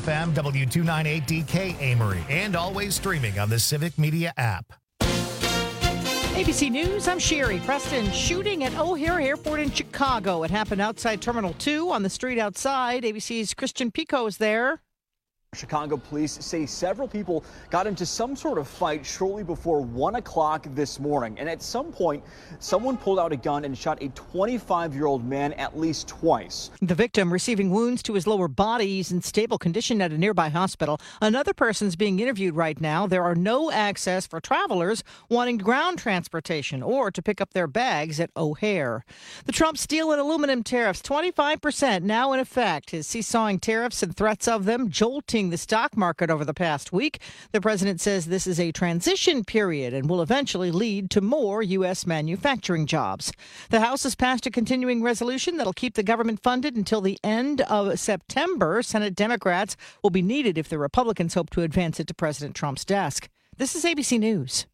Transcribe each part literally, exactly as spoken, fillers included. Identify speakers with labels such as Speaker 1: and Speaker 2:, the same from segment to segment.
Speaker 1: F M, W two ninety-eight D K Amory, and always streaming on the Civic Media app.
Speaker 2: A B C News, I'm Sherry Preston. Shooting at O'Hare Airport in Chicago. It happened outside Terminal two on the street outside. A B C's Christian Pico is there.
Speaker 3: Chicago police say several people got into some sort of fight shortly before one o'clock this morning. And at some point, someone pulled out a gun and shot a twenty-five-year-old man at least twice.
Speaker 2: The victim receiving wounds to his lower body is in stable condition at a nearby hospital. Another person's being interviewed right now. There are no access for travelers wanting ground transportation or to pick up their bags at O'Hare. The Trump steel and aluminum tariffs, twenty-five percent now in effect. His seesawing tariffs and threats of them jolting the stock market over the past week. The president says this is a transition period and will eventually lead to more U S manufacturing jobs. The House has passed a continuing resolution that'll keep the government funded until the end of September. Senate Democrats will be needed if the Republicans hope to advance it to President Trump's desk. This is A B C News.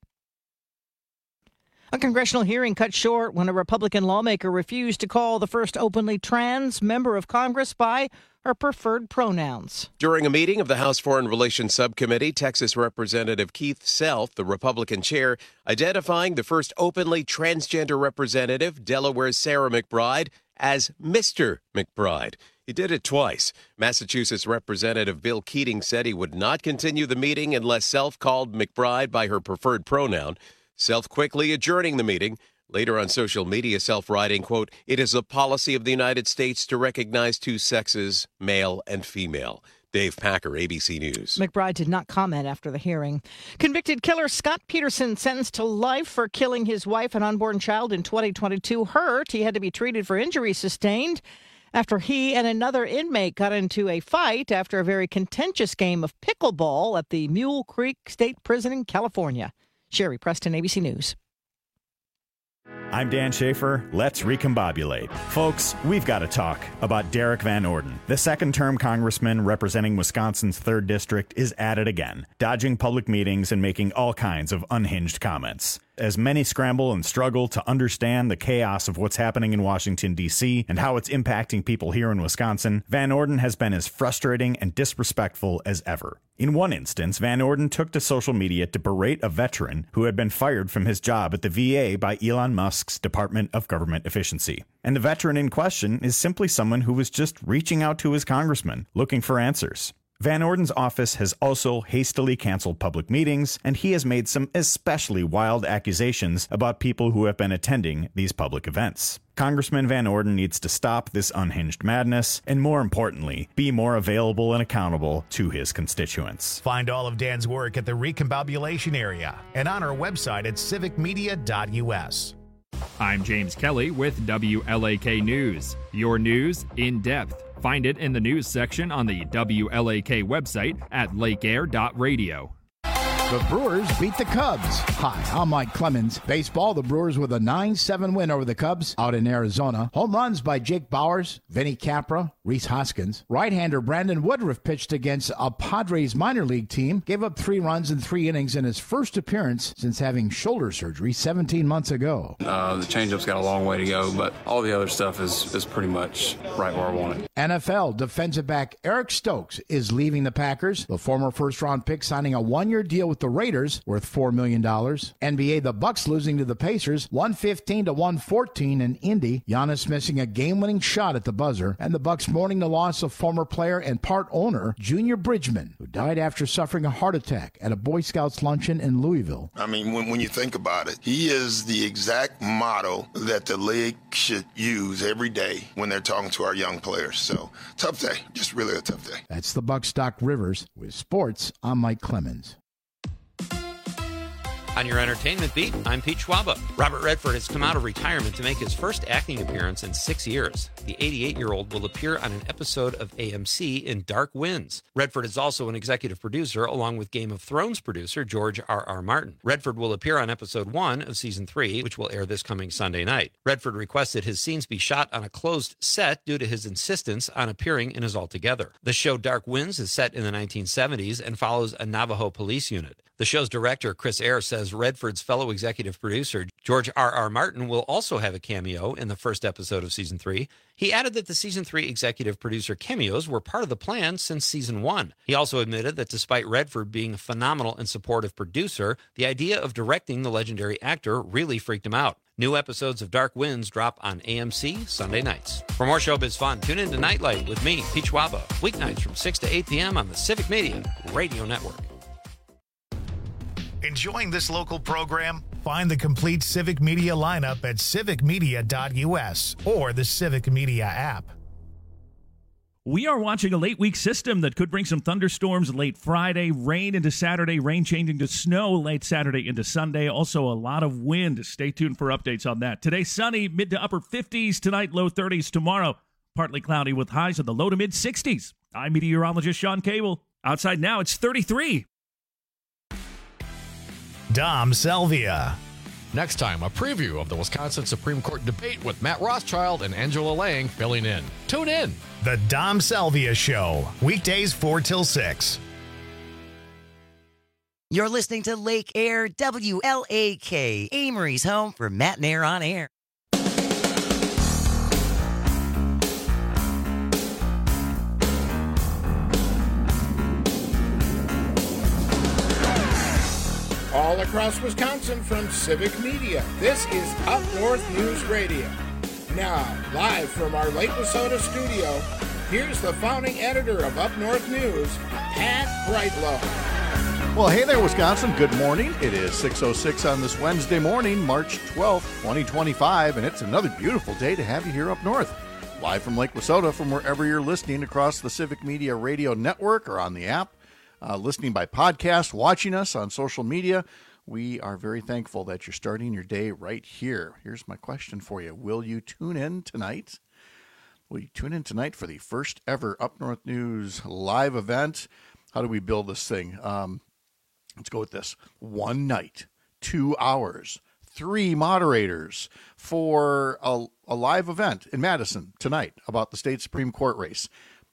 Speaker 2: A congressional hearing cut short when a Republican lawmaker refused to call the first openly trans member of Congress by her preferred pronouns.
Speaker 4: During a meeting of the House Foreign Relations Subcommittee, Texas Representative Keith Self, the Republican chair, identifying the first openly transgender representative, Delaware's Sarah McBride, as Mister McBride. He did it twice. Massachusetts Representative Bill Keating said he would not continue the meeting unless Self called McBride by her preferred pronoun. Self quickly adjourning the meeting. Later on social media, Self writing, quote, "It is a policy of the United States to recognize two sexes, male and female." Dave Packer, A B C News.
Speaker 2: McBride did not comment after the hearing. Convicted killer Scott Peterson sentenced to life for killing his wife and unborn child in twenty twenty-two. Hurt. He had to be treated for injuries sustained after he and another inmate got into a fight after a very contentious game of pickleball at the Mule Creek State Prison in California. Sherry Preston, A B C News.
Speaker 5: I'm Dan Schaefer. Let's recombobulate. Folks, we've got to talk about Derek Van Orden. The second-term congressman representing Wisconsin's third District is at it again, dodging public meetings and making all kinds of unhinged comments. As many scramble and struggle to understand the chaos of what's happening in Washington, D C, and how it's impacting people here in Wisconsin, Van Orden has been as frustrating and disrespectful as ever. In one instance, Van Orden took to social media to berate a veteran who had been fired from his job at the V A by Elon Musk's Department of Government Efficiency. And the veteran in question is simply someone who was just reaching out to his congressman, looking for answers. Van Orden's office has also hastily canceled public meetings, and he has made some especially wild accusations about people who have been attending these public events. Congressman Van Orden needs to stop this unhinged madness, and more importantly, be more available and accountable to his constituents.
Speaker 1: Find all of Dan's work at the Recombobulation Area and on our website at civic media dot u s.
Speaker 6: I'm James Kelly with W L A K News. Your news in depth. Find it in the news section on the W L A K website at lake air dot radio.
Speaker 7: The Brewers beat the Cubs. Hi, I'm Mike Clemens. Baseball, the Brewers with a nine seven win over the Cubs out in Arizona. Home runs by Jake Bowers, Vinny Capra, Rhys Hoskins. Right-hander Brandon Woodruff pitched against a Padres minor league team, gave up three runs in three innings in his first appearance since having shoulder surgery seventeen months ago.
Speaker 8: Uh, the changeup's got a long way to go, but all the other stuff is, is pretty much right where I want it.
Speaker 7: N F L defensive back Eric Stokes is leaving the Packers. The former first-round pick signing a one-year deal with the Raiders worth four million dollars. N B A, the Bucks losing to the Pacers one fifteen to one fourteen in Indy. Giannis missing a game-winning shot at the buzzer, and the Bucks mourning the loss of former player and part owner Junior Bridgman, who died after suffering a heart attack at a Boy Scouts luncheon in Louisville.
Speaker 9: I mean, when, when you think about it, he is the exact model that the league should use every day when they're talking to our young players. So, tough day. Just really a tough day.
Speaker 7: That's the Bucks Doc Rivers. With sports, I'm Mike Clemens.
Speaker 10: On your entertainment beat, I'm Pete Schwaba. Robert Redford has come out of retirement to make his first acting appearance in six years. The eighty-eight-year-old will appear on an episode of A M C in Dark Winds. Redford is also an executive producer, along with Game of Thrones producer George R R. Martin. Redford will appear on episode one of season three, which will air this coming Sunday night. Redford requested his scenes be shot on a closed set due to his insistence on appearing in his Altogether. The show Dark Winds is set in the nineteen seventies and follows a Navajo police unit. The show's director, Chris Eyre, says as Redford's fellow executive producer, George R R. Martin, will also have a cameo in the first episode of season three. He added that the season three executive producer cameos were part of the plan since season one. He also admitted that despite Redford being a phenomenal and supportive producer, the idea of directing the legendary actor really freaked him out. New episodes of Dark Winds drop on A M C Sunday nights. For more showbiz fun, tune in to Nightlight with me, Pete Schwaba, weeknights from six to eight p.m. on the Civic Media Radio Network.
Speaker 1: Enjoying this local program? Find the complete Civic Media lineup at civic media dot u s or the Civic Media app.
Speaker 11: We are watching a late week system that could bring some thunderstorms late Friday, rain into Saturday, rain changing to snow late Saturday into Sunday. Also a lot of wind. Stay tuned for updates on that. Today, sunny, mid to upper fifties. Tonight, low thirties. Tomorrow, partly cloudy with highs in the low to mid sixties. I'm meteorologist Sean Cable. Outside now, it's thirty-three.
Speaker 1: Dom Salvia.
Speaker 12: Next time, a preview of the Wisconsin Supreme Court debate with Matt Rothschild and Angela Lang filling in. Tune in.
Speaker 1: The Dom Salvia Show, weekdays four till six.
Speaker 13: You're listening to Lake Air W L A K, Amory's home for Matt and Air on Air.
Speaker 7: All across Wisconsin from Civic Media, this is Up North News Radio. Now, live from our Lake Wissota studio, here's the founding editor of Up North News, Pat Brightlow.
Speaker 14: Well, hey there, Wisconsin. Good morning. It is six oh six on this Wednesday morning, March twelfth, twenty twenty-five, and it's another beautiful day to have you here up north. Live from Lake Wissota, from wherever you're listening across the Civic Media Radio Network or on the app. Uh, listening by podcast, watching us on social media. We are very thankful that you're starting your day right here. Here's my question for you. Will you tune in tonight? Will you tune in tonight for the first ever Up North News live event? How do we build this thing? Um, let's go with this. One night, two hours, three moderators for a, a live event in Madison tonight about the state Supreme Court race.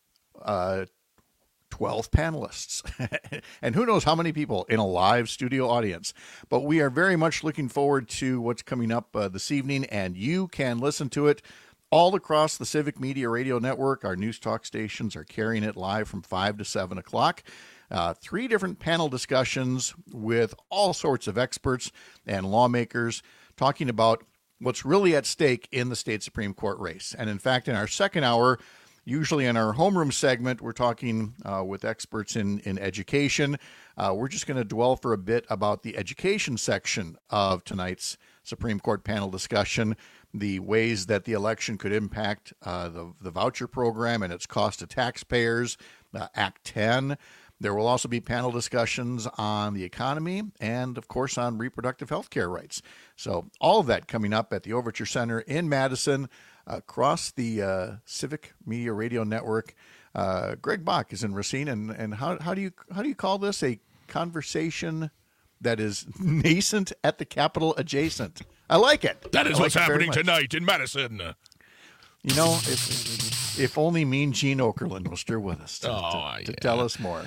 Speaker 14: Uh, twelve panelists, and who knows how many people in a live studio audience. But we are very much looking forward to what's coming up uh, this evening, and you can listen to it all across the Civic Media Radio Network. Our news talk stations are carrying it live from five to seven o'clock. Uh, three different panel discussions with all sorts of experts and lawmakers talking about what's really at stake in the state Supreme Court race. And in fact, in our second hour, usually in our homeroom segment, we're talking uh, with experts in, in education. Uh, we're just going to dwell for a bit about the education section of tonight's Supreme Court panel discussion, the ways that the election could impact uh, the, the voucher program and its cost to taxpayers, uh, Act ten. There will also be panel discussions on the economy and, of course, on reproductive health care rights. So all of that coming up at the Overture Center in Madison, across the uh, Civic Media Radio Network. Uh, Greg Bach is in Racine, and, and how, how do you how do you call this? A conversation that is nascent at the Capitol adjacent. I like it.
Speaker 15: That is
Speaker 14: I
Speaker 15: what's
Speaker 14: like
Speaker 15: happening tonight in Madison.
Speaker 14: You know, if, if only Mean Gene Okerlund was still with us to,
Speaker 15: oh,
Speaker 14: to, to
Speaker 15: yeah.
Speaker 14: tell us more.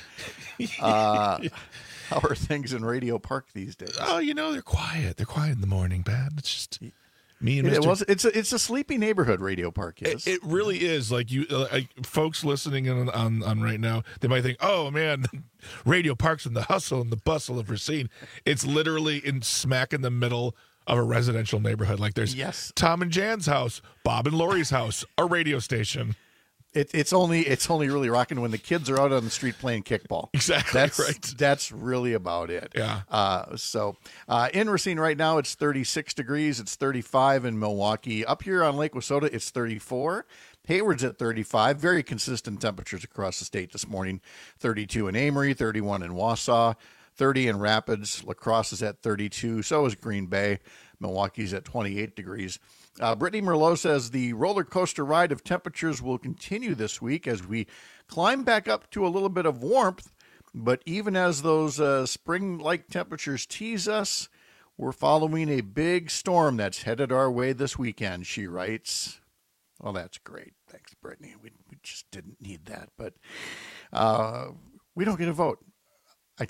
Speaker 14: Uh, how are things in Radio Park these days?
Speaker 15: Oh, you know, they're quiet. They're quiet in the morning, Pat. It's just me and
Speaker 14: It,
Speaker 15: Mister
Speaker 14: it was. It's a, it's a sleepy neighborhood. Radio Park is.
Speaker 15: It, it really is. Like you, uh, like folks listening on, on on right now, they might think, "Oh man, Radio Park's in the hustle and the bustle of Racine." It's literally in smack in the middle of a residential neighborhood. Like there's
Speaker 14: yes.
Speaker 15: Tom and Jan's house, Bob and Lori's house, a radio station.
Speaker 14: It, it's only it's only really rocking when the kids are out on the street playing kickball.
Speaker 15: Exactly
Speaker 14: that's,
Speaker 15: right.
Speaker 14: That's really about it.
Speaker 15: Yeah.
Speaker 14: Uh, so uh, in Racine right now, it's thirty-six degrees. It's thirty-five in Milwaukee. Up here on Lake Wissota, it's thirty-four. Hayward's at thirty-five. Very consistent temperatures across the state this morning. thirty-two in Amory, thirty-one in Wausau, thirty in Rapids. La Crosse is at thirty-two. So is Green Bay. Milwaukee's at twenty-eight degrees. Uh, Brittany Merlot says the roller coaster ride of temperatures will continue this week as we climb back up to a little bit of warmth. But even as those uh, spring-like temperatures tease us, we're following a big storm that's headed our way this weekend, she writes. Well, that's great. Thanks, Brittany. We, we just didn't need that. But uh, we don't get a vote. I checked.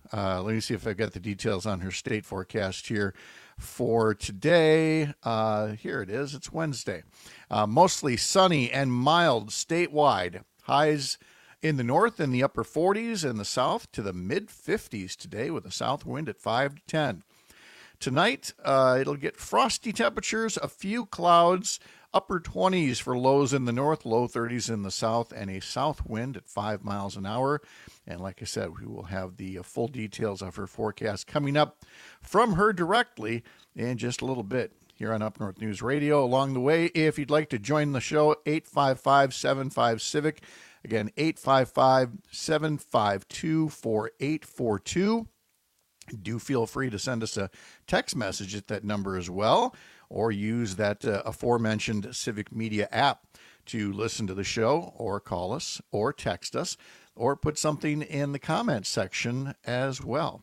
Speaker 14: Uh, let me see if I've got the details on her state forecast here for today. Uh, here it is. It's Wednesday. Uh, mostly sunny and mild statewide. Highs in the north in the upper forties and the south to the mid fifties today with a south wind at five to ten. Tonight, uh, it'll get frosty temperatures, a few clouds, upper twenties for lows in the north, low thirties in the south, and a south wind at five miles an hour. And like I said, we will have the uh, full details of her forecast coming up from her directly in just a little bit here on Up North News Radio. Along the way, if you'd like to join the show, eight five five, seven five, CIVIC. Again, eight five five, seven five two, four eight four two. Do feel free to send us a text message at that number as well, or use that uh, aforementioned Civic Media app to listen to the show, or call us, or text us, or put something in the comments section as well.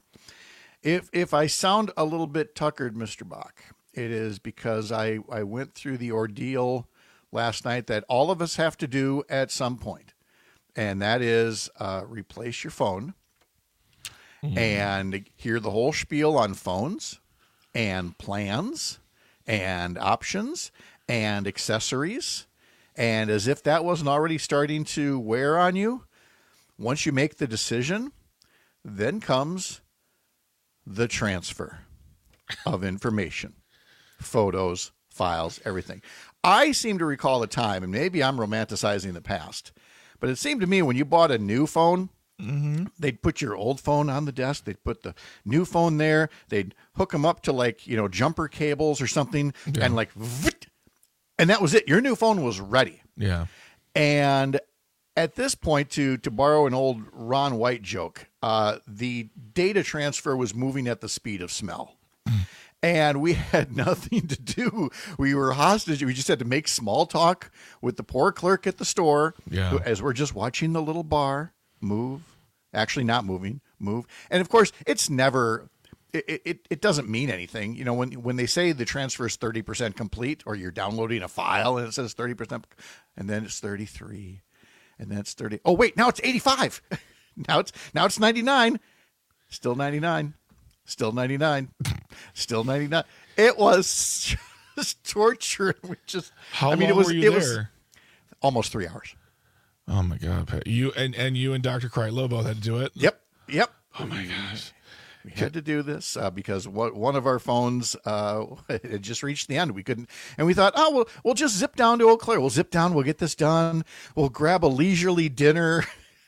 Speaker 14: If if I sound a little bit tuckered, Mister Bach, it is because I, I went through the ordeal last night that all of us have to do at some point, and that is uh, replace your phone. Mm-hmm. And hear the whole spiel on phones and plans and options and accessories. And as if that wasn't already starting to wear on you, once you make the decision, then comes the transfer of information, photos, files, everything. I seem to recall a time, and maybe I'm romanticizing the past, but it seemed to me when you bought a new phone, mm-hmm. they'd put your old phone on the desk. They'd put the new phone there. They'd hook them up to, like, you know, jumper cables or something, yeah. and like, and that was it. Your new phone was ready.
Speaker 15: Yeah.
Speaker 14: And at this point, to to borrow an old Ron White joke, uh, the data transfer was moving at the speed of smell. And we had nothing to do. We were hostage. We just had to make small talk with the poor clerk at the store,
Speaker 15: yeah.
Speaker 14: who, as we're just watching the little bar move, actually not moving, move. And of course, it's never, it, it, it doesn't mean anything. You know, when, when they say the transfer is thirty percent complete, or you're downloading a file and it says thirty percent, and then it's thirty-three, and then it's thirty. Oh, wait, now it's eighty-five. now it's, now it's ninety-nine, still ninety-nine. Still ninety-nine. Still ninety-nine. It was just torture. We just
Speaker 15: How
Speaker 14: I mean
Speaker 15: long
Speaker 14: it was
Speaker 15: were you
Speaker 14: it
Speaker 15: there?
Speaker 14: was almost three hours.
Speaker 15: Oh my God, Pat. You and, and you and Doctor Kreitlow both had to do it?
Speaker 14: Yep. Yep.
Speaker 15: Oh my gosh.
Speaker 14: We had to do this uh, because what, one of our phones uh, had just reached the end. We couldn't, and we thought, oh, we'll we'll just zip down to Eau Claire. We'll zip down. We'll get this done. We'll grab a leisurely dinner.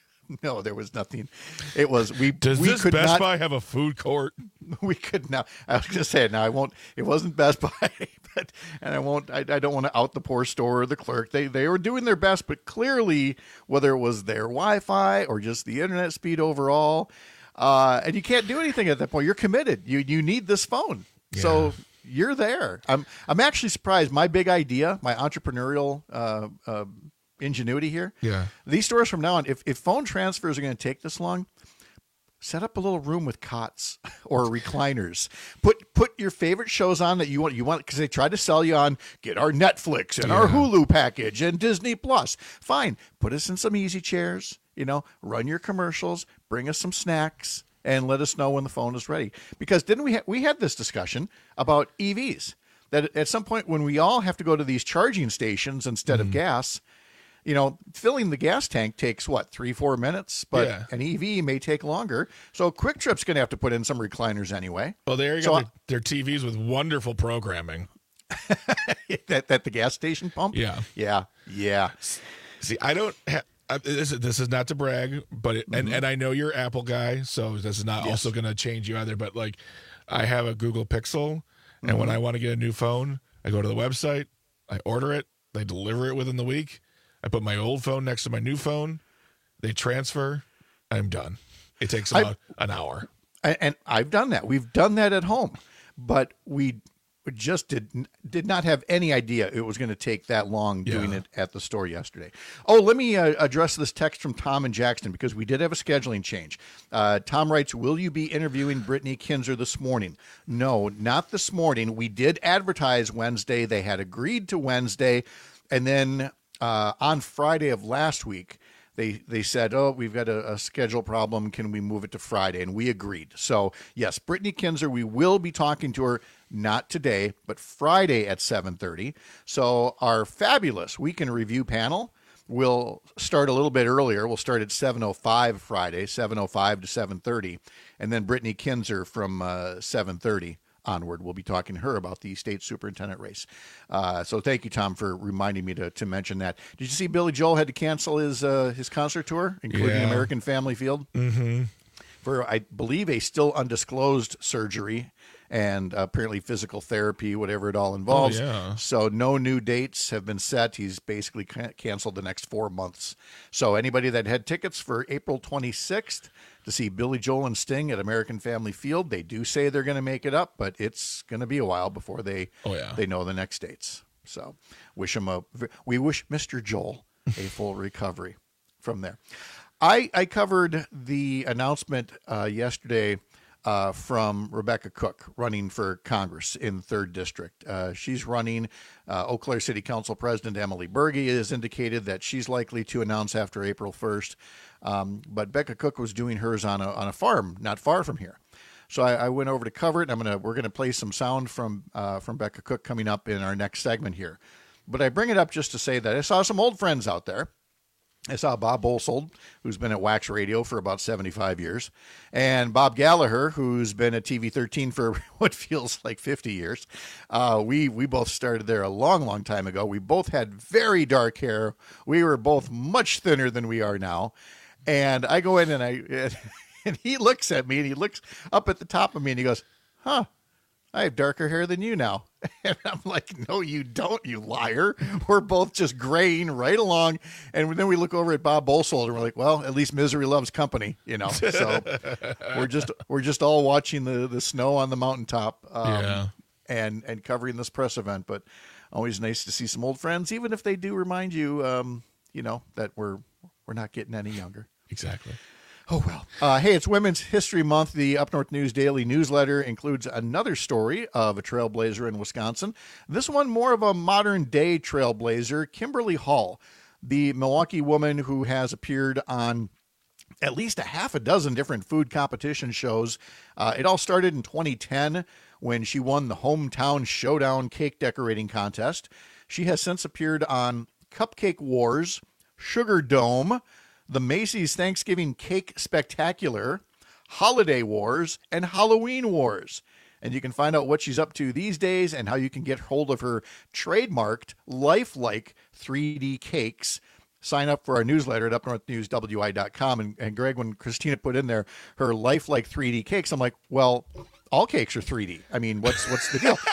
Speaker 14: No, there was nothing. It was we.
Speaker 15: Does
Speaker 14: we
Speaker 15: this
Speaker 14: could
Speaker 15: Best
Speaker 14: not,
Speaker 15: Buy have a food court?
Speaker 14: We could now. I was going to say it now. I won't. It wasn't Best Buy, but and I won't. I, I don't want to out the poor store or the clerk. They they were doing their best, but clearly, whether it was their Wi-Fi or just the internet speed overall, uh, and you can't do anything at that point. You're committed. You you need this phone. Yeah. So you're there. I'm I'm actually surprised. My big idea, my entrepreneurial Uh, uh, ingenuity here.
Speaker 15: Yeah.
Speaker 14: These stores from now on, if, if phone transfers are going to take this long, set up a little room with cots or recliners. Put put your favorite shows on that you want. You want because they try to sell you on get our Netflix and yeah. our Hulu package and Disney Plus. Fine. Put us in some easy chairs. You know, run your commercials. Bring us some snacks and let us know when the phone is ready. Because didn't we ha- we had this discussion about E Vs that at some point when we all have to go to these charging stations instead mm. of gas. You know, filling the gas tank takes, what, three, four minutes? But
Speaker 15: yeah.
Speaker 14: an E V may take longer. So Quick Trip's going to have to put in some recliners anyway.
Speaker 15: Well, there you
Speaker 14: so
Speaker 15: go. Their, their T Vs with wonderful programming.
Speaker 14: that, that the gas station pump?
Speaker 15: Yeah.
Speaker 14: Yeah. Yeah.
Speaker 15: See, I don't have... This, this is not to brag, but it, mm-hmm. and, and I know you're Apple guy, so this is not yes. also going to change you either. But, like, I have a Google Pixel, and mm-hmm. when I want to get a new phone, I go to the website, I order it, they deliver it within the week. I put my old phone next to my new phone. They transfer. I'm done. It takes about I, an hour.
Speaker 14: And I've done that. We've done that at home, but we just did did not have any idea it was going to take that long yeah. doing it at the store yesterday. Oh, let me uh, address this text from Tom in Jackson because we did have a scheduling change. Uh, Tom writes, will you be interviewing Brittany Kinzer this morning? No, not this morning. We did advertise Wednesday. They had agreed to Wednesday. And then... Uh, on Friday of last week, they they said, oh, we've got a, a schedule problem. Can we move it to Friday? And we agreed. So, yes, Brittany Kinzer, we will be talking to her, not today, but Friday at seven thirty. So our fabulous Weekend Review panel will start a little bit earlier. We'll start at seven oh five Friday, seven oh five to seven thirty. And then Brittany Kinzer from uh, seven thirty onward. We'll be talking to her about the state superintendent race. Uh, so thank you, Tom, for reminding me to, to mention that. Did you see Billy Joel had to cancel his uh, his concert tour, including
Speaker 15: yeah.
Speaker 14: American Family Field?
Speaker 15: Mm-hmm.
Speaker 14: For, I believe, a still undisclosed surgery and apparently physical therapy, whatever it all involves.
Speaker 15: Oh, yeah.
Speaker 14: So no new dates have been set. He's basically canceled the next four months. So anybody that had tickets for April twenty-sixth to see Billy Joel and Sting at American Family Field, they do say they're going to make it up, but it's going to be a while before they
Speaker 15: oh, yeah.
Speaker 14: they know the next dates. So wish him a we wish Mister Joel a full recovery from there. I, I covered the announcement uh, yesterday uh, from Rebecca Cook running for Congress in the third District. Uh, she's running. Uh, Eau Claire City Council President Emily Berge has indicated that she's likely to announce after April first. Um, but Becca Cook was doing hers on a on a farm not far from here. So I, I went over to cover it. And I'm gonna we're gonna play some sound from uh, from Becca Cook coming up in our next segment here. But I bring it up just to say that I saw some old friends out there. I saw Bob Bolsold, who's been at Wax Radio for about seventy-five years, and Bob Gallagher, who's been at T V thirteen for what feels like fifty years. Uh, we we both started there a long, long time ago. We both had very dark hair. We were both much thinner than we are now. And I go in and I and he looks at me and he looks up at the top of me and he goes, huh, I have darker hair than you now. And I'm like, no, you don't, you liar. We're both just graying right along. And then we look over at Bob Bolsold and we're like, well, at least misery loves company, you know. So we're just we're just all watching the, the snow on the mountaintop um,
Speaker 15: yeah.
Speaker 14: and, and covering this press event. But always nice to see some old friends, even if they do remind you, um, you know, that we're we're not getting any younger.
Speaker 15: Exactly.
Speaker 14: Oh, well. Uh, hey, it's Women's History Month. The Up North News Daily newsletter includes another story of a trailblazer in Wisconsin. This one more of a modern-day trailblazer, Kimberly Hall, the Milwaukee woman who has appeared on at least a half a dozen different food competition shows. Uh, it all started in twenty ten when she won the Hometown Showdown cake decorating contest. She has since appeared on Cupcake Wars, Sugar Dome, the Macy's Thanksgiving Cake Spectacular, Holiday Wars, and Halloween Wars. And you can find out what she's up to these days and how you can get hold of her trademarked lifelike three D cakes. Sign up for our newsletter at up north news w i dot com. And, and Greg, when Christina put in there her lifelike three D cakes, I'm like, well, all cakes are three D. I mean, what's what's the deal?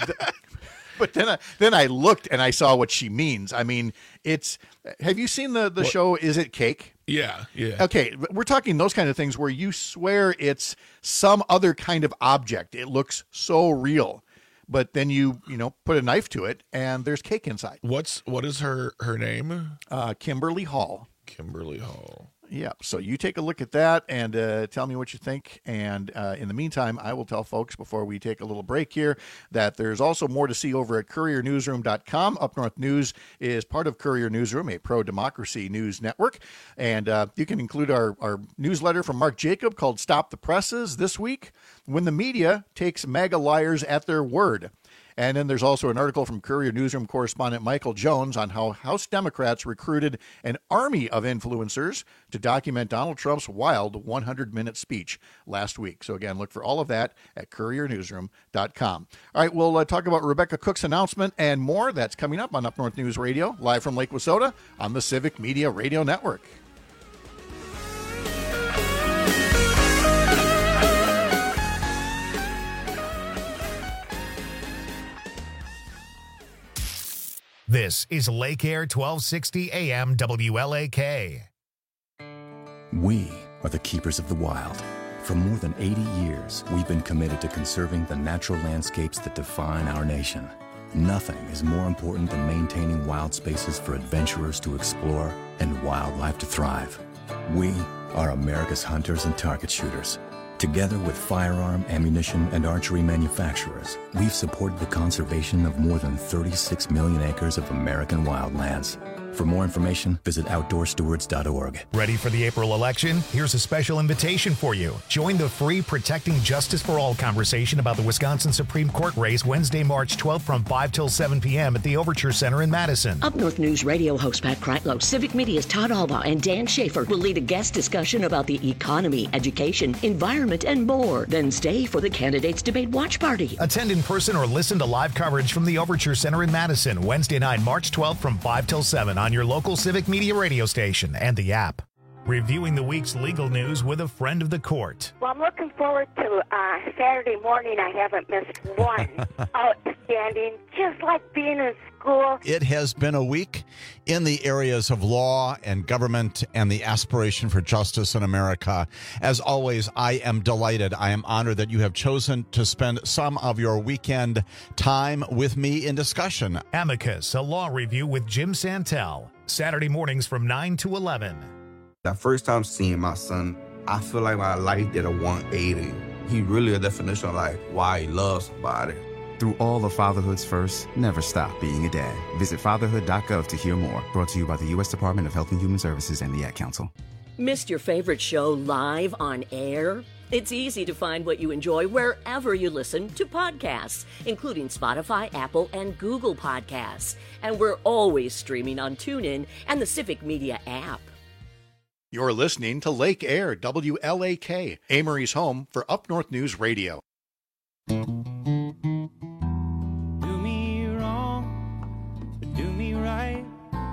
Speaker 14: But then I, then I looked and I saw what she means. I mean, it's, have you seen the, the
Speaker 15: what?
Speaker 14: show Is It Cake?
Speaker 15: Yeah, yeah.
Speaker 14: Okay, we're talking those kind of things where you swear it's some other kind of object. It looks so real. But then you, you know, put a knife to it and there's cake inside.
Speaker 15: What's what is her her name?
Speaker 14: Uh, Kimberly Hall.
Speaker 15: Kimberly Hall.
Speaker 14: Yeah, so you take a look at that and uh, tell me what you think. And uh, in the meantime, I will tell folks before we take a little break here that there's also more to see over at courier newsroom dot com. Up North News is part of Courier Newsroom, a pro-democracy news network. And uh, you can include our, our newsletter from Mark Jacob called Stop the Presses this week, when the media takes MAGA liars at their word. And then there's also an article from Courier Newsroom correspondent Michael Jones on how House Democrats recruited an army of influencers to document Donald Trump's wild hundred minute speech last week. So again, look for all of that at courier newsroom dot com. All right, we'll uh, talk about Rebecca Cook's announcement and more. That's coming up on Up North News Radio, live from Lake Wissota on the Civic Media Radio Network.
Speaker 1: This is Lake Air twelve sixty A M W L A K.
Speaker 16: We are the keepers of the wild. For more than eighty years, we've been committed to conserving the natural landscapes that define our nation. Nothing is more important than maintaining wild spaces for adventurers to explore and wildlife to thrive. We are America's hunters and target shooters. Together with firearm, ammunition, and archery manufacturers, we've supported the conservation of more than thirty-six million acres of American wildlands. For more information, visit outdoor stewards dot org.
Speaker 1: Ready for the April election? Here's a special invitation for you. Join the free Protecting Justice for All conversation about the Wisconsin Supreme Court race Wednesday, March twelfth from five till seven p.m. at the Overture Center in Madison.
Speaker 17: Up North News Radio host Pat Kreitlow, Civic Media's Todd Alba, and Dan Schaefer will lead a guest discussion about the economy, education, environment, and more. Then stay for the Candidates Debate Watch Party.
Speaker 1: Attend in person or listen to live coverage from the Overture Center in Madison, Wednesday night, March twelfth from five till seven on your local Civic Media radio station and the app. Reviewing the week's legal news with a friend of the court.
Speaker 18: Well, I'm looking forward to uh, Saturday morning. I haven't missed one. Outstanding, just like being in school.
Speaker 19: It has been a week in the areas of law and government and the aspiration for justice in America. As always, I am delighted. I am honored that you have chosen to spend some of your weekend time with me in discussion.
Speaker 1: Amicus, a law review with Jim Santel. Saturday mornings from nine to eleven.
Speaker 20: That first time seeing my son, I feel like my life did a one eighty. He really a definition of like why he loves somebody.
Speaker 21: Through all of fatherhood's first, never stop being a dad. Visit fatherhood dot gov to hear more. Brought to you by the U S Department of Health and Human Services and the Ad Council.
Speaker 17: Missed your favorite show live on air? It's easy to find what you enjoy wherever you listen to podcasts, including Spotify, Apple, and Google Podcasts. And we're always streaming on TuneIn and the Civic Media app.
Speaker 14: You're listening to Lake Air, W L A K, Amory's home for Up North News Radio.
Speaker 22: Do me wrong, but do me right.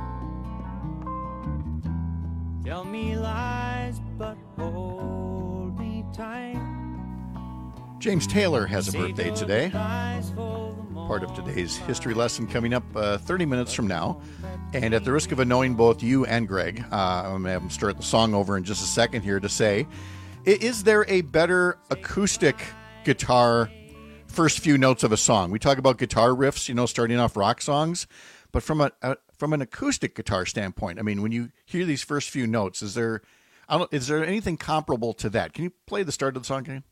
Speaker 22: Tell me lies, but hold me tight.
Speaker 14: James Taylor has a birthday today. Part of today's history lesson coming up uh, thirty minutes from now. And at the risk of annoying both you and Greg, uh, I'm going to have him start the song over in just a second here to say, is there a better acoustic guitar first few notes of a song? We talk about guitar riffs, you know, starting off rock songs, but from a, a from an acoustic guitar standpoint, I mean, when you hear these first few notes, is there I don't, is there anything comparable to that? Can you play the start of the song again?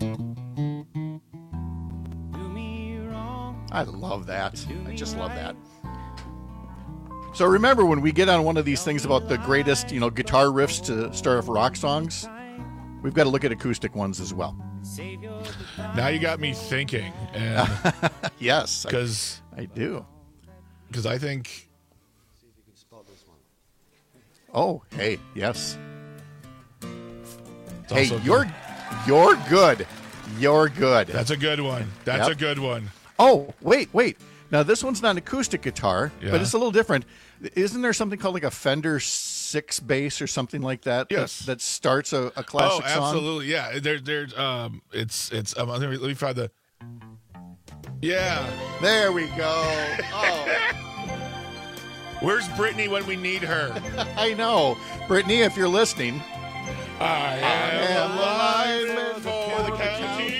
Speaker 14: I love that. I just love that. So remember, when we get on one of these things about the greatest, you know, guitar riffs to start off rock songs, we've got to look at acoustic ones as well.
Speaker 15: Now you got me thinking. And
Speaker 14: yes,
Speaker 15: because
Speaker 14: I, I do.
Speaker 15: Because I think.
Speaker 14: Oh, hey, yes.
Speaker 15: It's
Speaker 14: hey, you're good. you're good. You're good.
Speaker 15: That's a good one. That's yep. a good one.
Speaker 14: Oh, wait, wait. Now, this one's not an acoustic guitar,
Speaker 15: yeah.
Speaker 14: but it's a little different. Isn't there something called like a Fender six bass or something like that?
Speaker 15: Yes.
Speaker 14: That, that starts a, a classic
Speaker 15: song?
Speaker 14: song?
Speaker 15: Oh, absolutely. Song? Yeah. There, there's, um, it's, it's, um, let me, let me find the, yeah.
Speaker 14: There we go. Oh.
Speaker 15: Where's Brittany when we need her?
Speaker 14: I know. Brittany, if you're listening.
Speaker 15: I am alive for the county.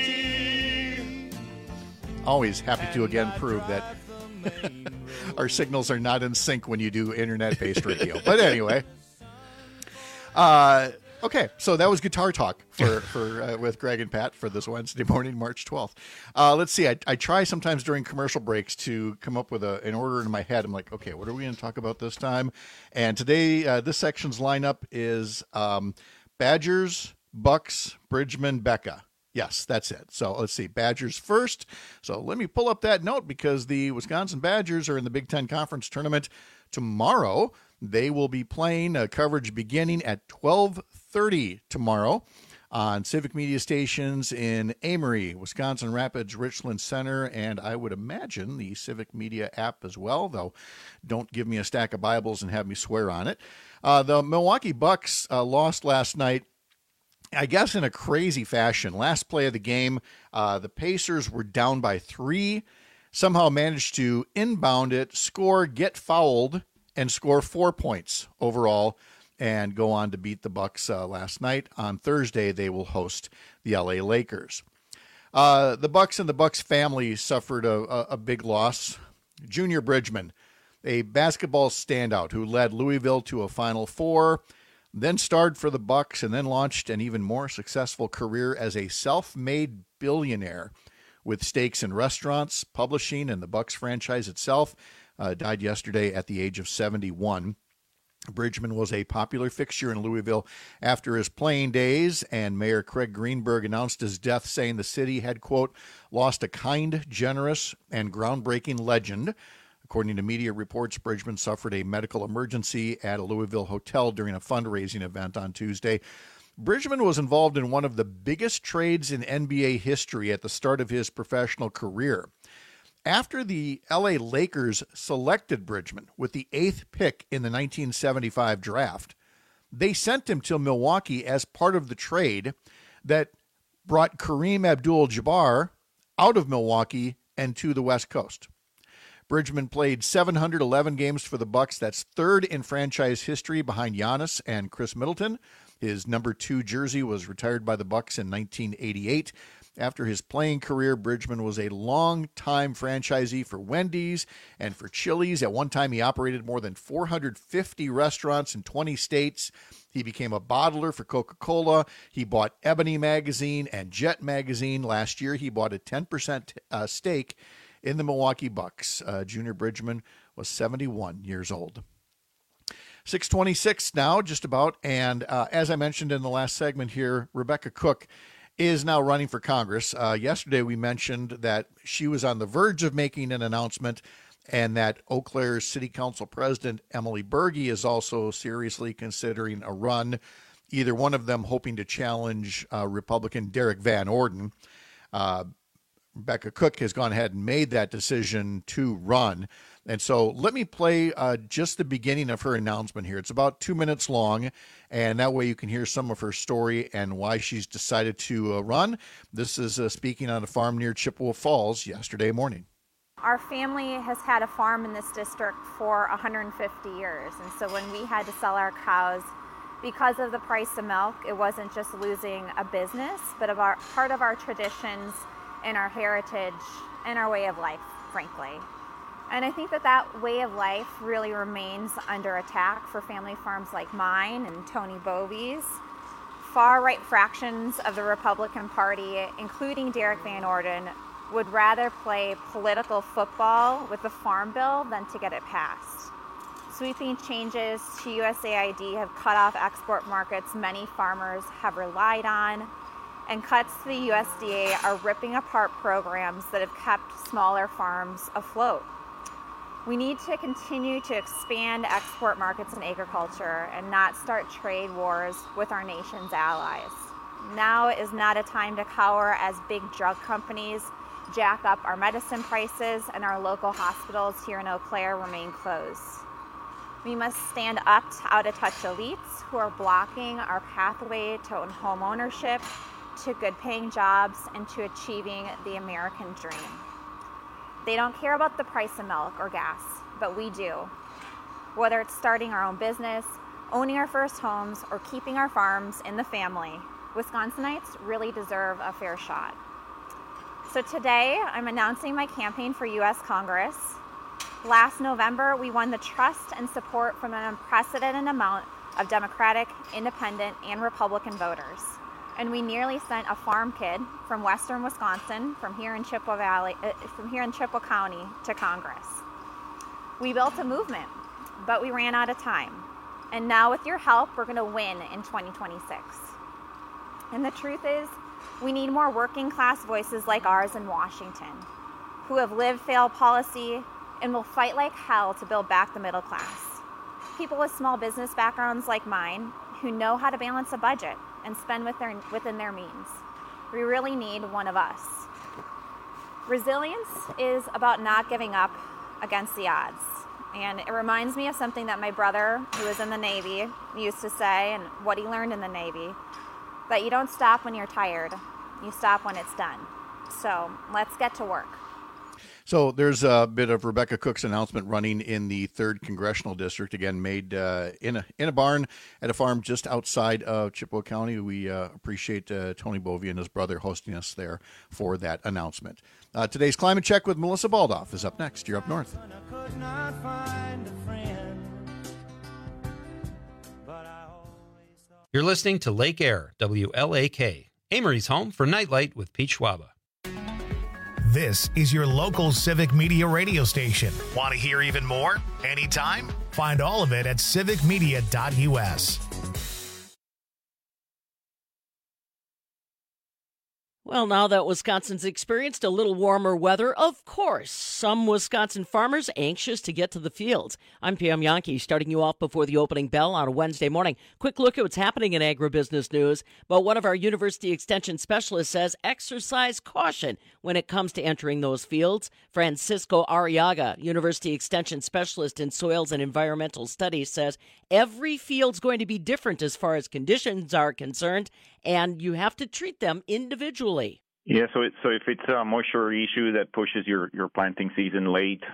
Speaker 14: Always happy to again prove that our signals are not in sync when you do internet-based radio. But anyway, uh, okay, so that was guitar talk for for uh, with Greg and Pat for this Wednesday morning, March twelfth. Uh, let's see. I, I try sometimes during commercial breaks to come up with a, an order in my head. I'm like, okay, what are we going to talk about this time? And today, uh, this section's lineup is um, Badgers, Bucks, Bridgman, Becca. Yes, that's it. So let's see. Badgers first. So let me pull up that note because the Wisconsin Badgers are in the Big Ten Conference Tournament tomorrow. They will be playing uh, coverage beginning at twelve thirty tomorrow on Civic Media stations in Amory, Wisconsin Rapids, Richland Center, and I would imagine the Civic Media app as well, though don't give me a stack of Bibles and have me swear on it. Uh, the Milwaukee Bucks uh, lost last night, I guess in a crazy fashion. Last play of the game, uh, the Pacers were down by three, somehow managed to inbound it, score, get fouled, and score four points overall, and go on to beat the Bucks uh, last night. On Thursday, they will host the L A Lakers. Uh, the Bucks and the Bucks family suffered a, a, a big loss. Junior Bridgman, a basketball standout who led Louisville to a Final Four, then starred for the Bucks, and then launched an even more successful career as a self-made billionaire with stakes in restaurants, publishing, and the Bucks franchise itself. Uh, died yesterday at the age of seventy-one. Bridgman was a popular fixture in Louisville after his playing days, and Mayor Craig Greenberg announced his death, saying the city had, quote, lost a kind, generous, and groundbreaking legend. According to media reports, Bridgman suffered a medical emergency at a Louisville hotel during a fundraising event on Tuesday. Bridgman was involved in one of the biggest trades in N B A history at the start of his professional career. After the L A Lakers selected Bridgman with the eighth pick in the nineteen seventy-five draft, they sent him to Milwaukee as part of the trade that brought Kareem Abdul-Jabbar out of Milwaukee and to the West Coast. Bridgman played seven hundred eleven games for the Bucks. That's third in franchise history behind Giannis and Chris Middleton. His number two jersey was retired by the Bucks in nineteen eighty-eight. After his playing career, Bridgman was a long-time franchisee for Wendy's and for Chili's. At one time, he operated more than four hundred fifty restaurants in twenty states. He became a bottler for Coca-Cola. He bought Ebony Magazine and Jet Magazine. Last year, he bought a ten percent uh, stake in the Milwaukee Bucks. Uh, Junior Bridgman was seventy-one years old. six twenty-six now, just about. And uh, as I mentioned in the last segment here, Rebecca Cook is now running for Congress. Uh, yesterday we mentioned that she was on the verge of making an announcement, and that Eau Claire's City Council President Emily Berge is also seriously considering a run, either one of them hoping to challenge uh, Republican Derek Van Orden. Uh, Rebecca Cook has gone ahead and made that decision to run. And so let me play uh, just the beginning of her announcement here. It's about two minutes long, and that way you can hear some of her story and why she's decided to uh, run. This is uh, speaking on a farm near Chippewa Falls yesterday morning.
Speaker 3: Our family has had a farm in this district for one hundred fifty years, and so when we had to sell our cows because of the price of milk, it wasn't just losing a business, but of our, part of our traditions and our heritage and our way of life, frankly. And I think that that way of life really remains under attack for family farms like mine and Tony Bovie's. Far-right fractions of the Republican Party, including Derek Van Orden, would rather play political football with the Farm Bill than to get it passed. Sweeping changes to U S A I D have cut off export markets many farmers have relied on, and cuts to the U S D A are ripping apart programs that have kept smaller farms afloat. We need to continue to expand export markets in agriculture and not start trade wars with our nation's allies. Now is not a time to cower as big drug companies jack up our medicine prices and our local hospitals here in Eau Claire remain closed. We must stand up to out-of-touch elites who are blocking our pathway to home ownership, to good-paying jobs, and to achieving the American dream. They don't care about the price of milk or gas, but we do. Whether it's starting our own business, owning our first homes, or keeping our farms in the family, Wisconsinites really deserve a fair shot. So today, I'm announcing my campaign for U S Congress. Last November, we won the trust and support from an unprecedented amount of Democratic, Independent, and Republican voters. And we nearly sent a farm kid from western Wisconsin, from here in Chippewa Valley, uh, from here in Chippewa County, to Congress. We built a movement, but we ran out of time. And now with your help, we're gonna win in twenty twenty-six. And the truth is, we need more working class voices like ours in Washington, who have lived failed policy and will fight like hell to build back the middle class. People with small business backgrounds like mine, who know how to balance a budget and spend with their, within their means. We really need one of us. Resilience is about not giving up against the odds. And it reminds me of something that my brother, who was in the Navy, used to say, and what he learned in the Navy, that you don't stop when you're tired, you stop when it's done. So let's get to work.
Speaker 14: So there's a bit of Rebecca Cook's announcement running in the third Congressional District, again, made uh, in a in a barn at a farm just outside of Chippewa County. We uh, appreciate uh, Tony Bovie and his brother hosting us there for that announcement. Uh, today's Climate Check with Melissa Baldoff is up next. You're up north.
Speaker 10: You're listening to Lake Air, W L A K, Amory's home for Nightlight with Pete Schwaba.
Speaker 1: This is your local civic media radio station. Want to hear even more? Anytime? Find all of it at civic media dot U S.
Speaker 2: Well, now that Wisconsin's experienced a little warmer weather, of course, some Wisconsin farmers anxious to get to the fields. I'm Pam Yankee, starting you off before the opening bell on a Wednesday morning. Quick look at what's happening in agribusiness news. But one of our University Extension specialists says exercise caution when it comes to entering those fields. Francisco Arriaga, University Extension specialist in soils and environmental studies, says every field's going to be different as far as conditions are concerned, and you have to treat them individually.
Speaker 4: Yeah, so it, so if it's a moisture issue that pushes your, your planting season late,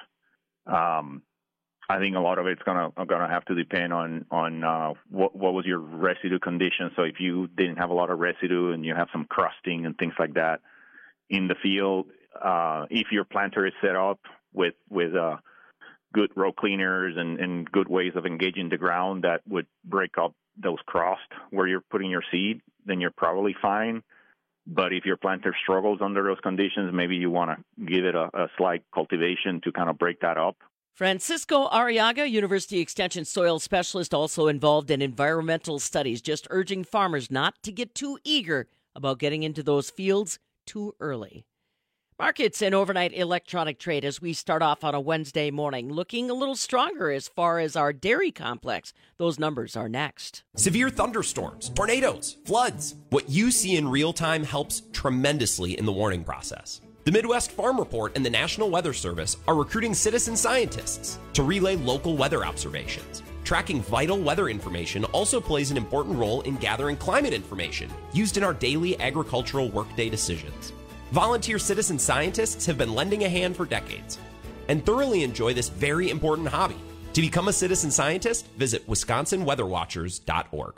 Speaker 4: um, I think a lot of it's gonna gonna have to depend on on uh, what what was your residue condition. So if you didn't have a lot of residue and you have some crusting and things like that in the field, uh, if your planter is set up with with uh, good row cleaners and, and good ways of engaging the ground that would break up those crust where you're putting your seed, then you're probably fine. But if your planter struggles under those conditions, maybe you want to give it a, a slight cultivation to kind of break that up.
Speaker 2: Francisco Arriaga, University Extension soil specialist, also involved in environmental studies, just urging farmers not to get too eager about getting into those fields too early. Markets and overnight electronic trade as we start off on a Wednesday morning, looking a little stronger as far as our dairy complex. Those numbers are next.
Speaker 23: Severe thunderstorms, tornadoes, floods. What you see in real time helps tremendously in the warning process. The Midwest Farm Report and the National Weather Service are recruiting citizen scientists to relay local weather observations. Tracking vital weather information also plays an important role in gathering climate information used in our daily agricultural workday decisions. Volunteer citizen scientists have been lending a hand for decades and thoroughly enjoy this very important hobby. To become a citizen scientist, visit wisconsin weather watchers dot org.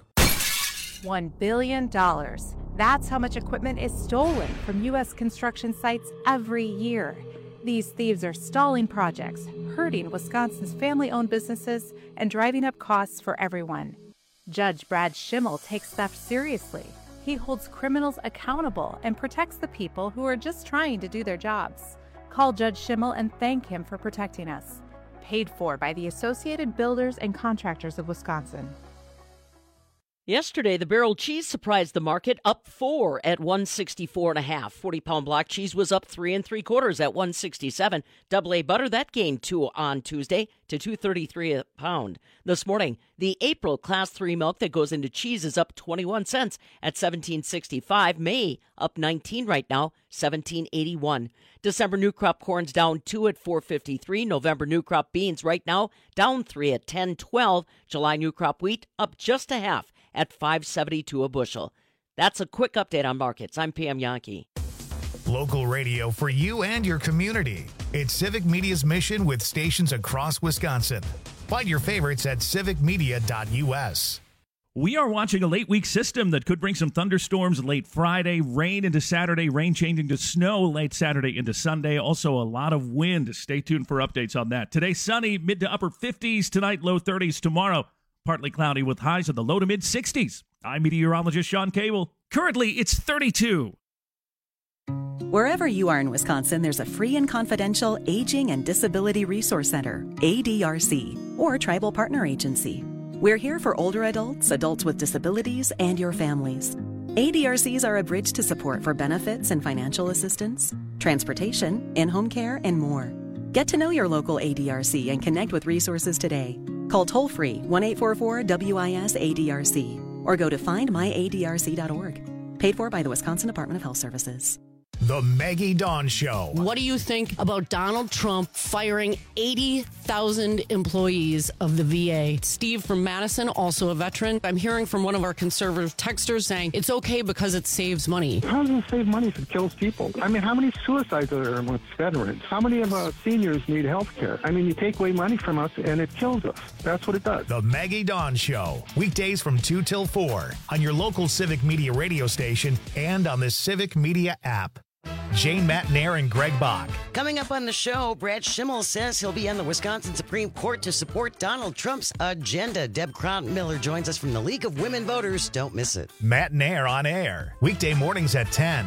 Speaker 24: One billion dollars. That's how much equipment is stolen from U S construction sites every year. These thieves are stalling projects, hurting Wisconsin's family-owned businesses, and driving up costs for everyone. Judge Brad Schimmel takes theft seriously. He holds criminals accountable and protects the people who are just trying to do their jobs. Call Judge Schimmel and thank him for protecting us. Paid for by the Associated Builders and Contractors of Wisconsin.
Speaker 2: Yesterday, the barrel cheese surprised the market, up four at one sixty-four and a half. forty-pound block cheese was up three and three quarters at one sixty-seven. Double A butter, that gained two on Tuesday to two thirty-three a pound. This morning, the April Class three milk that goes into cheese is up twenty-one cents at seventeen sixty-five. May up nineteen right now, seventeen eighty-one. December new crop corn's down two at four fifty-three. November new crop beans right now down three at ten twelve. July new crop wheat up just a half at five seventy-two a bushel. That's a quick update on markets. I'm Pam Yankee.
Speaker 1: Local radio for you and your community. It's Civic Media's mission with stations across Wisconsin. Find your favorites at civic media dot U S.
Speaker 11: We are watching a late week system that could bring some thunderstorms late Friday, rain into Saturday, rain changing to snow late Saturday into Sunday. Also a lot of wind. Stay tuned for updates on that. Today, sunny, mid to upper fifties. Tonight, low thirties. Tomorrow, partly cloudy with highs in the low to mid sixties. I'm meteorologist Sean Cable. Currently, it's thirty-two.
Speaker 25: Wherever you are in Wisconsin, there's a free and confidential Aging and Disability Resource Center, A D R C, or Tribal Partner Agency. We're here for older adults, adults with disabilities, and your families. A D R Cs are a bridge to support for benefits and financial assistance, transportation, in-home care, and more. Get to know your local A D R C and connect with resources today. Call toll-free one eight four four W I S A D R C or go to find my A D R C dot org. Paid for by the Wisconsin Department of Health Services.
Speaker 1: The Maggie Dawn Show.
Speaker 26: What do you think about Donald Trump firing eighty thousand employees of the V A? Steve from Madison, also a veteran. I'm hearing from one of our conservative texters saying it's okay because it saves money.
Speaker 27: How does it save money if it kills people? I mean, how many suicides are there amongst veterans? How many of our seniors need health care? I mean, you take away money from us and it kills us. That's what it does.
Speaker 1: The Maggie Dawn Show. Weekdays from two till four on your local Civic Media radio station and on the Civic Media app. Jane Matnair and Greg Bach.
Speaker 13: Coming up on the show, Brad Schimmel says he'll be on the Wisconsin Supreme Court to support Donald Trump's agenda. Deb Crown-Miller joins us from the League of Women Voters. Don't miss it.
Speaker 1: Matnair on air. Weekday mornings at ten.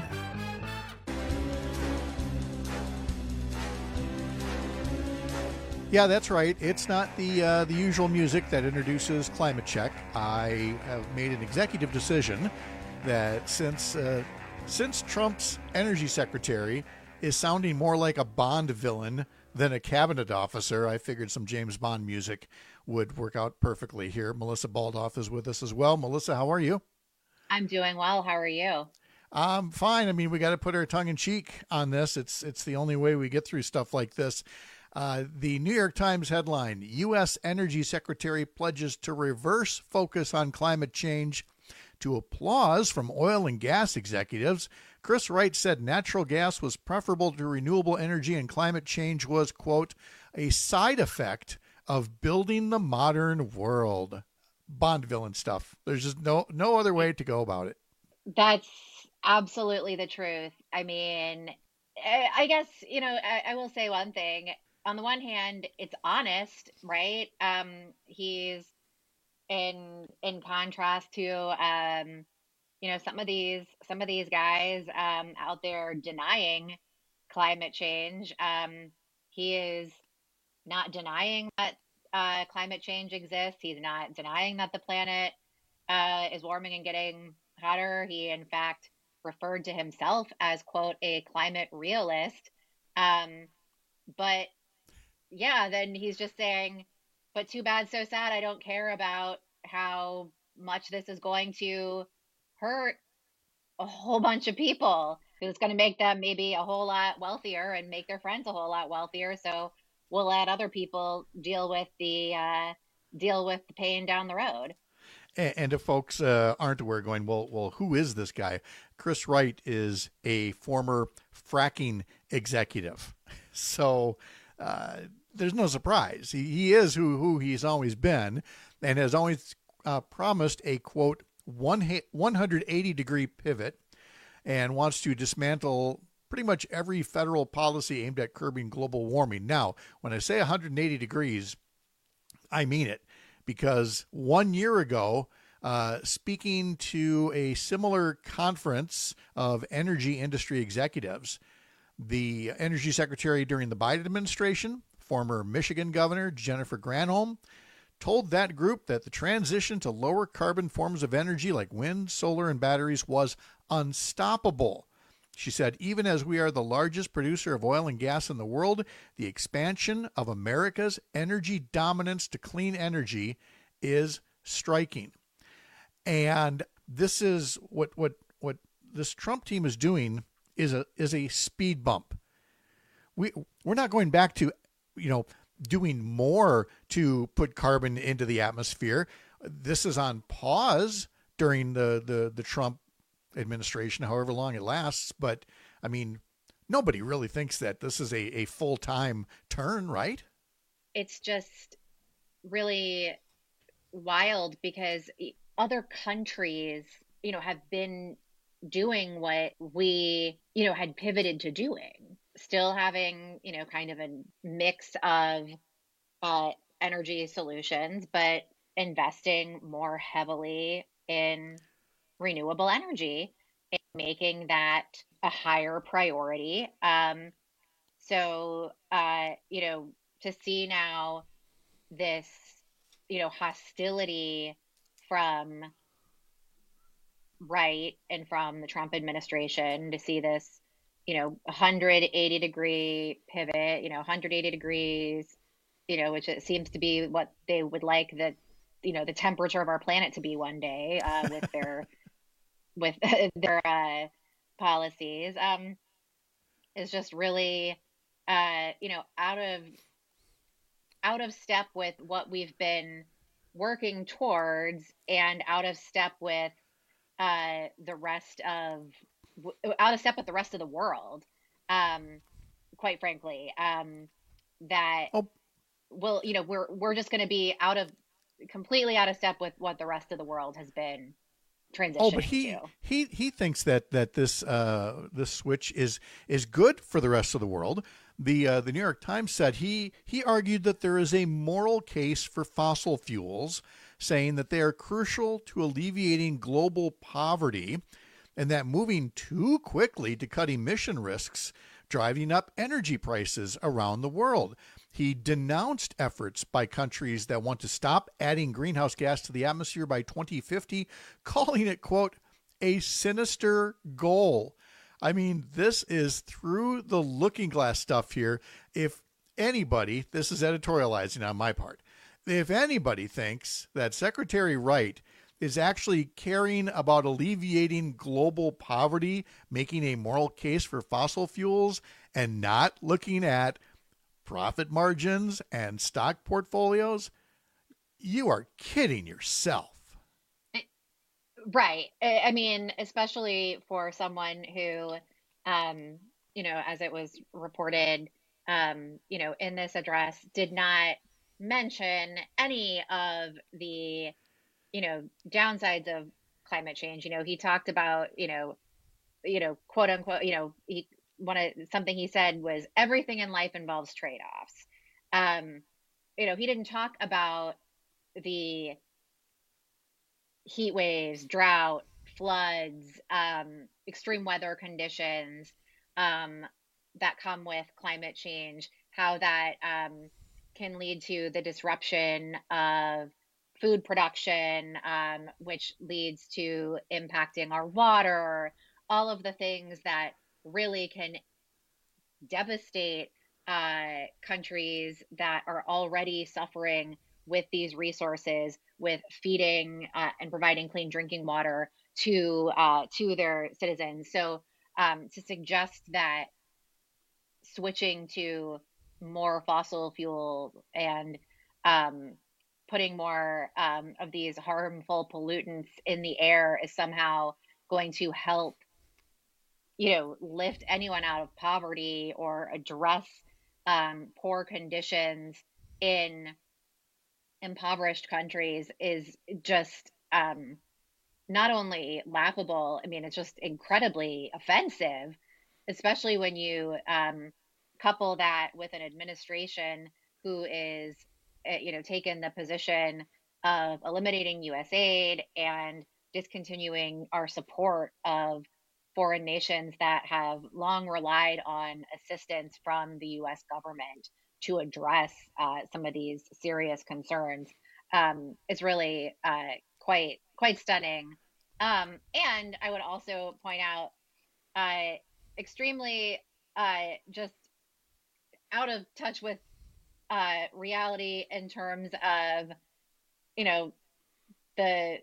Speaker 14: Yeah, that's right. It's not the uh, the usual music that introduces climate check. I have made an executive decision that since uh, since Trump's energy secretary is sounding more like a Bond villain than a cabinet officer, I figured some James Bond music would work out perfectly here. Melissa Baldoff is with us as well. Melissa, how are you?
Speaker 5: I'm doing well. How are you?
Speaker 14: Um, fine. I mean, we got to put our tongue in cheek on this. It's it's the only way we get through stuff like this. Uh, the New York Times headline, U S Energy Secretary pledges to reverse focus on climate change. To applause from oil and gas executives, Chris Wright said natural gas was preferable to renewable energy and climate change was, quote, a side effect of building the modern world. Bond villain stuff. There's just no no other way to go about it.
Speaker 5: That's absolutely the truth. I mean, I, I guess, you know, I, I will say one thing. On the one hand, it's honest, right? Um, he's in in contrast to um, you know, some of these some of these guys um, out there denying climate change. Um, he is not denying that uh, climate change exists. He's not denying that the planet uh, is warming and getting hotter. He, in fact, referred to himself as, quote, a climate realist. Um, but yeah, then he's just saying, but too bad, so sad. I don't care about how much this is going to hurt a whole bunch of people. It's going to make them maybe a whole lot wealthier and make their friends a whole lot wealthier. So we'll let other people deal with the uh, deal with the pain down the road.
Speaker 14: And, and if folks uh, aren't aware, going, well, well, who is this guy? Chris Wright is a former fracking executive. So uh, there's no surprise. He, he is who, who he's always been and has always uh, promised a, quote, one hundred eighty degree pivot and wants to dismantle pretty much every federal policy aimed at curbing global warming. Now, when I say one hundred eighty degrees, I mean it, because one year ago, uh, speaking to a similar conference of energy industry executives, the energy secretary during the Biden administration, former Michigan Governor Jennifer Granholm, told that group that the transition to lower carbon forms of energy like wind, solar, and batteries was unstoppable. She said, even as we are the largest producer of oil and gas in the world, the expansion of America's energy dominance to clean energy is striking. And this is what what what this Trump team is doing is a is a speed bump. We we're not going back to, you know, doing more to put carbon into the atmosphere. This is on pause during the, the, the Trump administration, however long it lasts. But, I mean, nobody really thinks that this is a, a full-time turn, right?
Speaker 5: It's just really wild because other countries, you know, have been doing what we, you know, had pivoted to doing. Still having, you know, kind of a mix of uh, energy solutions, but investing more heavily in renewable energy and making that a higher priority. Um, so, uh, you know, to see now this, you know, hostility from Wright and from the Trump administration, to see this, you know, one hundred eighty degree pivot, you know, one hundred eighty degrees, you know, which it seems to be what they would like the, you know, the temperature of our planet to be one day uh, with their, with their uh, policies, um, is just really, uh, you know, out of, out of step with what we've been working towards and out of step with uh, the rest of, out of step with the rest of the world, um, quite frankly, um, that
Speaker 14: oh.
Speaker 5: will, you know, we're, we're just going to be out of, completely out of step with what the rest of the world has been transitioning
Speaker 14: Oh, but he,
Speaker 5: to.
Speaker 14: he, he thinks that, that this, uh, this switch is, is good for the rest of the world. The, uh, the New York Times said he, he argued that there is a moral case for fossil fuels, saying that they are crucial to alleviating global poverty, and that moving too quickly to cut emission risks, driving up energy prices around the world. He denounced efforts by countries that want to stop adding greenhouse gas to the atmosphere by twenty fifty, calling it, quote, a sinister goal. I mean, this is through the looking glass stuff here. If anybody, this is editorializing on my part, if anybody thinks that Secretary Wright is actually caring about alleviating global poverty, making a moral case for fossil fuels, and not looking at profit margins and stock portfolios, you are kidding yourself.
Speaker 5: Right. I I mean, especially for someone who, um, you know, as it was reported, um, you know, in this address, did not mention any of the, you know, downsides of climate change. You know, he talked about, you know, you know, quote unquote, you know, he one of something he said was everything in life involves trade-offs. Um, you know, he didn't talk about the heat waves, drought, floods, um, extreme weather conditions um, that come with climate change, how that um, can lead to the disruption of food production, um, which leads to impacting our water, all of the things that really can devastate uh, countries that are already suffering with these resources, with feeding uh, and providing clean drinking water to uh, to their citizens. So um, to suggest that switching to more fossil fuel and um, putting more um, of these harmful pollutants in the air is somehow going to help, you know, lift anyone out of poverty or address um, poor conditions in impoverished countries is just um, not only laughable. I mean, it's just incredibly offensive, especially when you um, couple that with an administration who is, uh, you know, taken the position of eliminating U S aid and discontinuing our support of foreign nations that have long relied on assistance from the U S government to address uh, some of these serious concerns. Um, it's really uh, quite quite stunning. Um, and I would also point out uh, extremely uh, just out of touch with uh, reality in terms of, you know, the,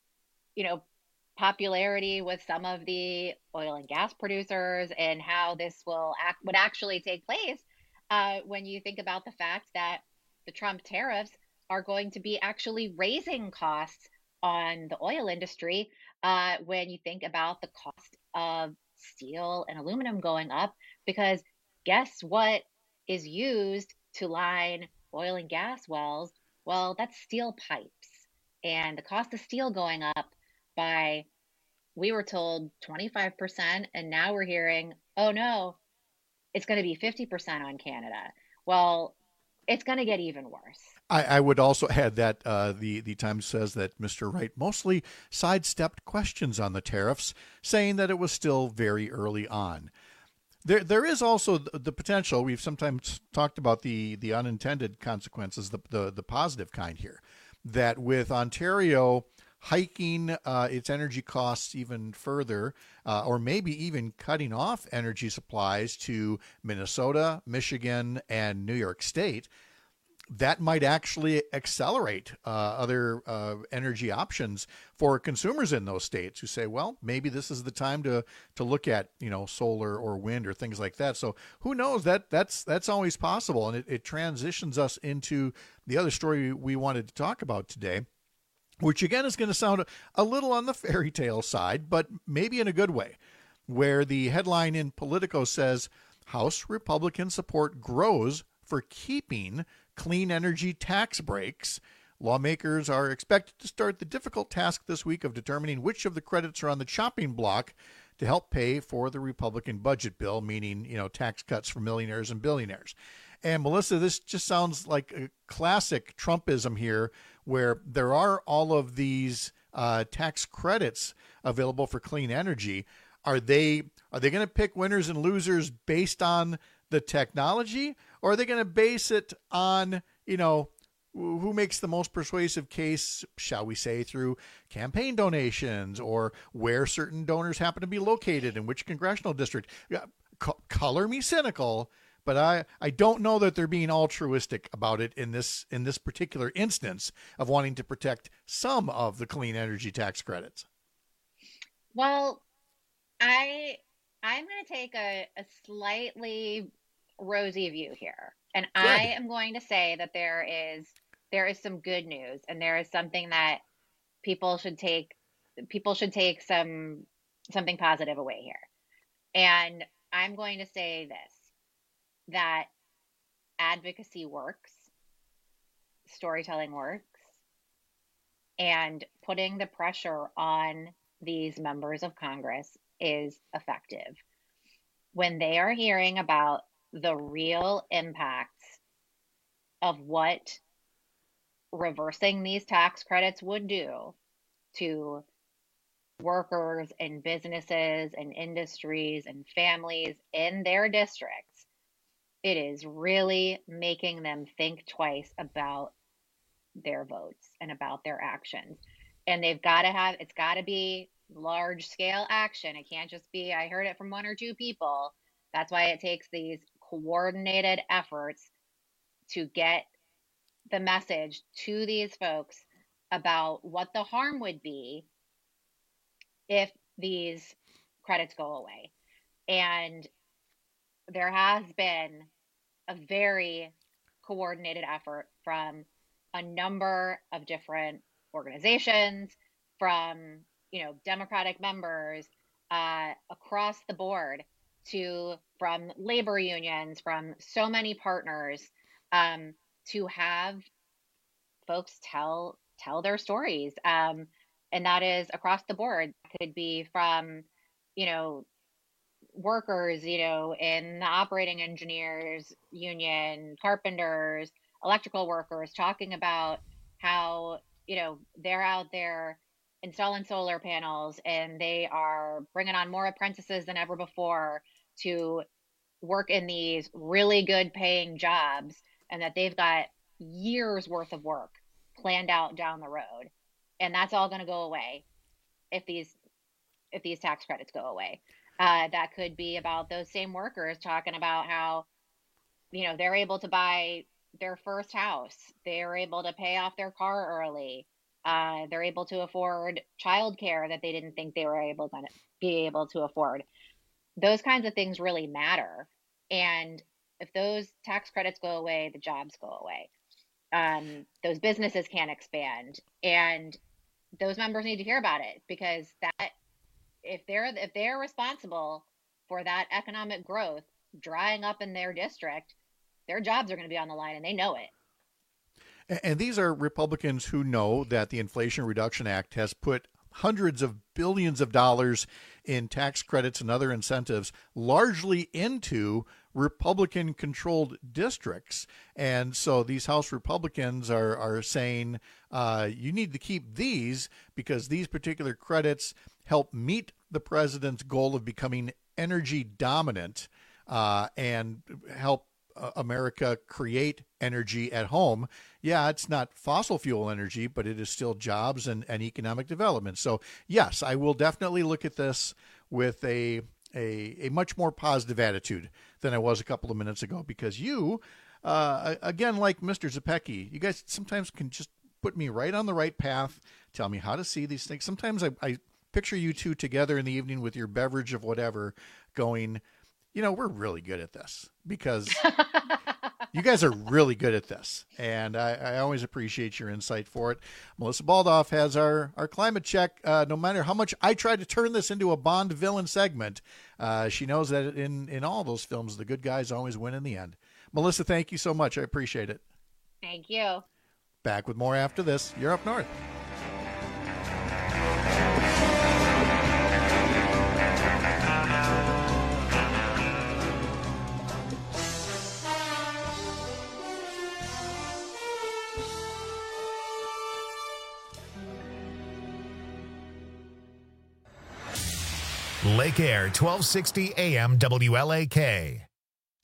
Speaker 5: you know, popularity with some of the oil and gas producers and how this will act would actually take place uh, when you think about the fact that the Trump tariffs are going to be actually raising costs on the oil industry uh, when you think about the cost of steel and aluminum going up, because guess what is used to line oil and gas wells? Well, that's steel pipes, and the cost of steel going up by, we were told twenty-five percent, and now we're hearing, oh no, it's going to be fifty percent on Canada. Well, it's going to get even worse.
Speaker 14: I, I would also add that uh, the, the Times says that Mister Wright mostly sidestepped questions on the tariffs, saying that it was still very early on. There, there is also the, the potential. We've sometimes talked about the, the unintended consequences, the, the, the positive kind here, that with Ontario hiking uh, its energy costs even further, uh, or maybe even cutting off energy supplies to Minnesota, Michigan, and New York State, that might actually accelerate uh, other uh, energy options for consumers in those states who say, well, maybe this is the time to to look at, you know, solar or wind or things like that. So who knows? That that's that's always possible, and it, it transitions us into the other story we wanted to talk about today, which again is going to sound a little on the fairy tale side, but maybe in a good way, where the headline in Politico says House Republican support grows for keeping clean energy tax breaks. Lawmakers are expected to start the difficult task this week of determining which of the credits are on the chopping block to help pay for the Republican budget bill, meaning, you know, tax cuts for millionaires and billionaires. And Melissa, this just sounds like a classic Trumpism here, where there are all of these uh, tax credits available for clean energy. Are they are they going to pick winners and losers based on the technology, or are they going to base it on, you know, who makes the most persuasive case, shall we say, through campaign donations or where certain donors happen to be located in which congressional district? C- color me cynical, but I, I don't know that they're being altruistic about it in this in this particular instance of wanting to protect some of the clean energy tax credits.
Speaker 5: Well, I I'm going to take a, a slightly rosy view here, and Good. I am going to say that there is there is some good news, and there is something that people should take people should take some something positive away here. And I'm going to say this, that advocacy works, storytelling works, and putting the pressure on these members of Congress is effective. When they are hearing about the real impacts of what reversing these tax credits would do to workers and businesses and industries and families in their districts, it is really making them think twice about their votes and about their actions. And they've got to have, it's got to be large scale action. It can't just be, I heard it from one or two people. That's why it takes these coordinated efforts to get the message to these folks about what the harm would be if these credits go away. And there has been a very coordinated effort from a number of different organizations, from, you know, Democratic members uh, across the board, to from labor unions, from so many partners, um, to have folks tell tell their stories. Um, and that is across the board. It could be from, you know, workers, you know, in the operating engineers union, carpenters, electrical workers, talking about how, you know, they're out there installing solar panels and they are bringing on more apprentices than ever before to work in these really good paying jobs, and that they've got years worth of work planned out down the road. And that's all going to go away if these if these tax credits go away. Uh, that could be about those same workers talking about how, you know, they're able to buy their first house. They're able to pay off their car early. Uh, they're able to afford childcare that they didn't think they were able to be able to afford. Those kinds of things really matter. And if those tax credits go away, the jobs go away. Um, those businesses can't expand. And those members need to hear about it, because that if they're if they're responsible for that economic growth drying up in their district, their jobs are going to be on the line, and they know it.
Speaker 14: And these are Republicans who know that the Inflation Reduction Act has put hundreds of billions of dollars in tax credits and other incentives largely into Republican-controlled districts. And so these House Republicans are, are saying uh, you need to keep these because these particular credits help meet the president's goal of becoming energy dominant uh, and help uh, America create energy at home. Yeah, it's not fossil fuel energy, but it is still jobs and, and economic development. So yes, I will definitely look at this with a a, a much more positive attitude than I was a couple of minutes ago, because you, uh, again, like Mister Zepecki, you guys sometimes can just put me right on the right path, tell me how to see these things. Sometimes I, I picture you two together in the evening with your beverage of whatever going, you know, we're really good at this, because you guys are really good at this. And I, I always appreciate your insight for it. Melissa Baldoff has our, our climate check. Uh, no matter how much I try to turn this into a Bond villain segment, uh, she knows that in, in all those films, the good guys always win in the end. Melissa, thank you so much. I appreciate it.
Speaker 5: Thank you.
Speaker 14: Back with more after this. You're Up North.
Speaker 1: Lake Air, twelve sixty A M W L A K.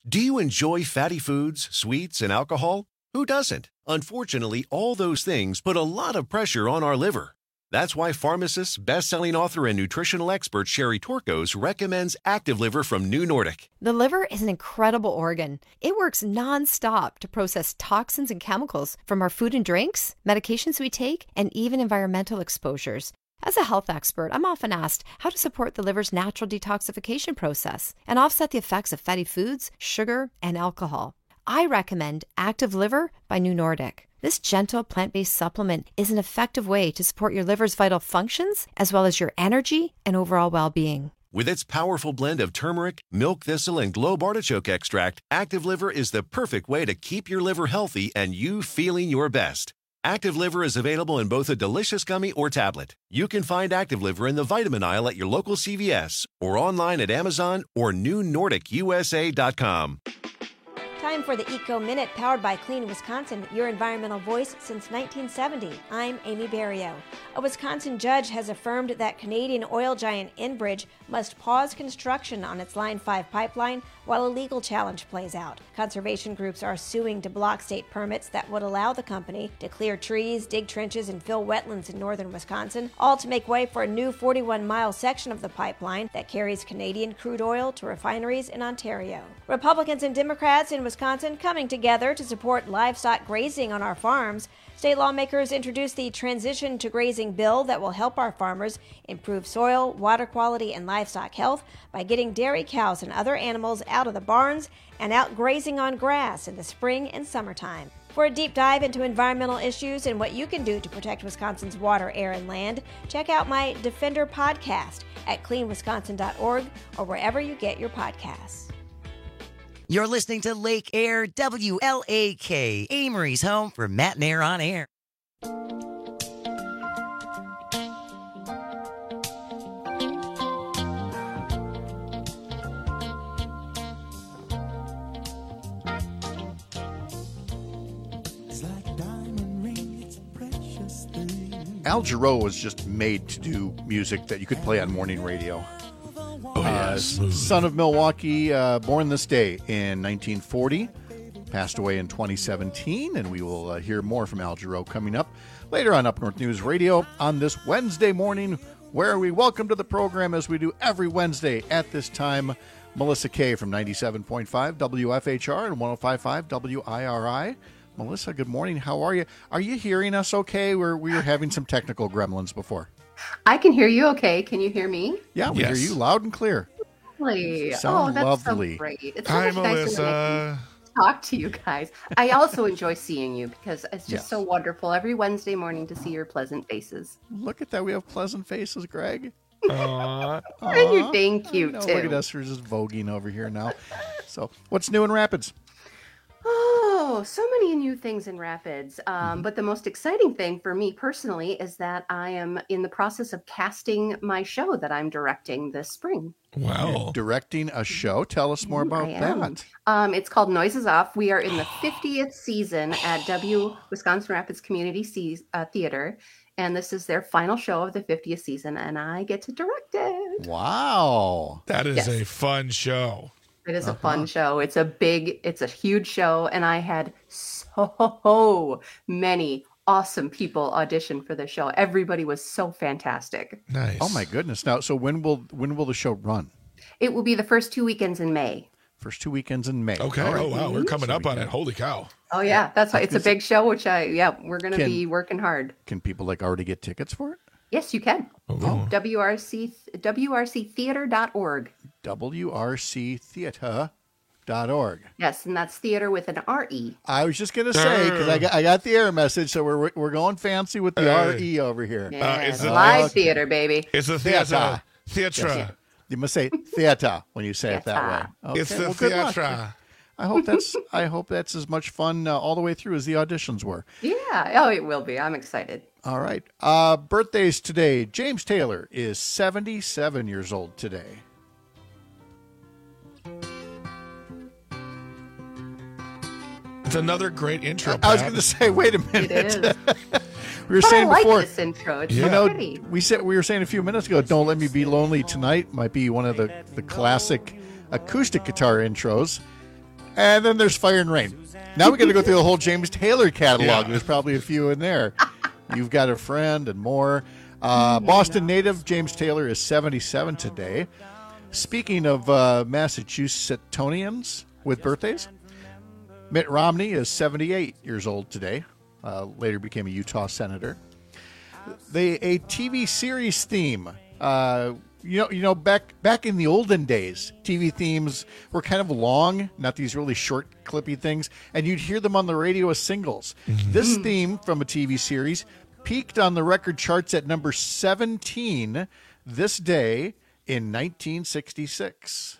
Speaker 6: Do you enjoy fatty foods, sweets, and alcohol? Who doesn't? Unfortunately, all those things put a lot of pressure on our liver. That's why pharmacist, best-selling author, and nutritional expert Sherry Torkos recommends Active Liver from New Nordic.
Speaker 7: The liver is an incredible organ. It works nonstop to process toxins and chemicals from our food and drinks, medications we take, and even environmental exposures. As a health expert, I'm often asked how to support the liver's natural detoxification process and offset the effects of fatty foods, sugar, and alcohol. I recommend Active Liver by New Nordic. This gentle plant-based supplement is an effective way to support your liver's vital functions as well as your energy and overall well-being.
Speaker 6: With its powerful blend of turmeric, milk thistle, and globe artichoke extract, Active Liver is the perfect way to keep your liver healthy and you feeling your best. Active Liver is available in both a delicious gummy or tablet. You can find Active Liver in the vitamin aisle at your local C V S or online at Amazon or new nordic u s a dot com.
Speaker 8: Time for the Eco Minute, powered by Clean Wisconsin, your environmental voice since nineteen seventy. I'm Amy Barrio. A Wisconsin judge has affirmed that Canadian oil giant Enbridge must pause construction on its Line five pipeline while a legal challenge plays out. Conservation groups are suing to block state permits that would allow the company to clear trees, dig trenches, and fill wetlands in northern Wisconsin, all to make way for a new forty-one mile section of the pipeline that carries Canadian crude oil to refineries in Ontario. Republicans and Democrats in Wisconsin coming together to support livestock grazing on our farms. State lawmakers introduced the Transition to Grazing bill that will help our farmers improve soil, water quality, and livestock health by getting dairy cows and other animals out of the barns and out grazing on grass in the spring and summertime. For a deep dive into environmental issues and what you can do to protect Wisconsin's water, air, and land, check out my Defender podcast at clean wisconsin dot org or wherever you get your podcasts.
Speaker 13: You're listening to Lake Air, W L A K, Amory's home for Matt and Air on Air.
Speaker 14: Al Jarreau was just made to do music that you could play on morning radio.
Speaker 15: Oh, yes.
Speaker 14: Uh, son of Milwaukee, uh, born this day in nineteen forty, passed away in twenty seventeen, and we will uh, hear more from Al Jarreau coming up later on Up North News Radio on this Wednesday morning, where we welcome to the program, as we do every Wednesday at this time, Melissa Kay from ninety-seven point five W F H R and one oh five point five W I R I. Melissa, good morning. How are you? Are you hearing us okay? We're, we were having some technical gremlins before.
Speaker 9: I can hear you okay. Can you hear me?
Speaker 14: Yeah, we
Speaker 15: Yes.
Speaker 14: hear you loud and clear.
Speaker 9: Lovely.
Speaker 14: Sound
Speaker 9: oh, that's
Speaker 14: lovely.
Speaker 9: so great. It's so
Speaker 15: Hi,
Speaker 9: much nicer when I
Speaker 15: Melissa.
Speaker 9: can talk to you guys. I also enjoy seeing you because it's just
Speaker 14: Yes.
Speaker 9: so wonderful every Wednesday morning to see your pleasant faces.
Speaker 14: Look at that. We have pleasant faces, Greg.
Speaker 15: Aw.
Speaker 9: And you're
Speaker 14: Aw.
Speaker 9: dang cute,
Speaker 14: I know,
Speaker 9: too.
Speaker 14: Look at us. We're just voguing over here now. So, what's new in Rapids?
Speaker 9: Oh, so many new things in Rapids. Um, but the most exciting thing for me personally is that I am in the process of casting my show that I'm directing this spring.
Speaker 15: Wow.
Speaker 14: You're directing a show. Tell us more about
Speaker 9: I am.
Speaker 14: that.
Speaker 9: Um, it's called Noises Off. We are in the fiftieth season at W Wisconsin Rapids Community Se- uh, Theater, and this is their final show of the fiftieth season, and I get to direct it.
Speaker 14: Wow.
Speaker 15: That is
Speaker 9: Yes.
Speaker 15: a fun show.
Speaker 9: It is a
Speaker 14: Uh-huh.
Speaker 9: fun show. It's a big, it's a huge show, and I had so many awesome people audition for the show. Everybody was so fantastic.
Speaker 15: Nice.
Speaker 14: Oh my goodness. Now, so when will when will the show run?
Speaker 9: It will be the first two weekends in May.
Speaker 14: First two weekends in May.
Speaker 15: Okay.
Speaker 14: All right.
Speaker 15: Oh, wow. We're coming
Speaker 14: So
Speaker 15: up
Speaker 14: we
Speaker 15: on
Speaker 14: can-
Speaker 15: it. Holy cow.
Speaker 9: Oh yeah, that's why it's a
Speaker 14: Is-
Speaker 9: big show. Which I, yeah, we're going to
Speaker 14: Can-
Speaker 9: be working hard.
Speaker 14: Can people like already get tickets for it?
Speaker 9: Yes, you can.
Speaker 15: Oh.
Speaker 9: W R C W R C theater dot org.
Speaker 14: W R C theater dot org.
Speaker 9: Yes, and that's theater with an R E.
Speaker 14: I was just gonna say, because I got I got the error message, so we're we're going fancy with the
Speaker 15: Uh,
Speaker 14: R E over here.
Speaker 9: Yeah,
Speaker 15: it's a-
Speaker 9: live
Speaker 14: okay.
Speaker 9: theater, baby.
Speaker 15: It's a
Speaker 14: Theater.
Speaker 15: theater. Theatre.
Speaker 14: Yes. You must say theater when you say it that
Speaker 9: Theater.
Speaker 14: way. Okay,
Speaker 15: It's the
Speaker 14: well, good luck.
Speaker 15: theatre.
Speaker 14: I hope that's I hope that's as much fun uh, all the way through as the auditions were.
Speaker 9: Yeah. Oh, it will be. I'm excited.
Speaker 14: All right. Uh, birthdays today. James Taylor is seventy-seven years old today.
Speaker 15: It's another great intro.
Speaker 14: I was
Speaker 15: Pat.
Speaker 14: going to say, wait a minute.
Speaker 9: It is.
Speaker 14: We were
Speaker 9: But I
Speaker 14: saying
Speaker 9: like
Speaker 14: before,
Speaker 9: this intro. It's
Speaker 14: you
Speaker 9: so
Speaker 14: know,
Speaker 9: pretty.
Speaker 14: we said we were saying a few minutes ago, "Don't Let Me Be Lonely Tonight" might be one of the, the classic acoustic guitar intros. And then there's Fire and Rain. Now we got to go through the whole James Taylor catalog.
Speaker 15: Yeah.
Speaker 14: There's probably a few in there. You've Got a Friend and more. Uh, Boston native James Taylor is seventy-seven today. Speaking of uh, Massachusettsians with birthdays, Mitt Romney is seventy-eight years old today. Uh, later became a Utah senator. They a T V series theme. Uh, you know, you know, back back in the olden days, T V themes were kind of long, not these really short, clippy things, and you'd hear them on the radio as singles.
Speaker 15: Mm-hmm.
Speaker 14: This theme from a T V series peaked on the record charts at number seventeen this day in nineteen sixty-six.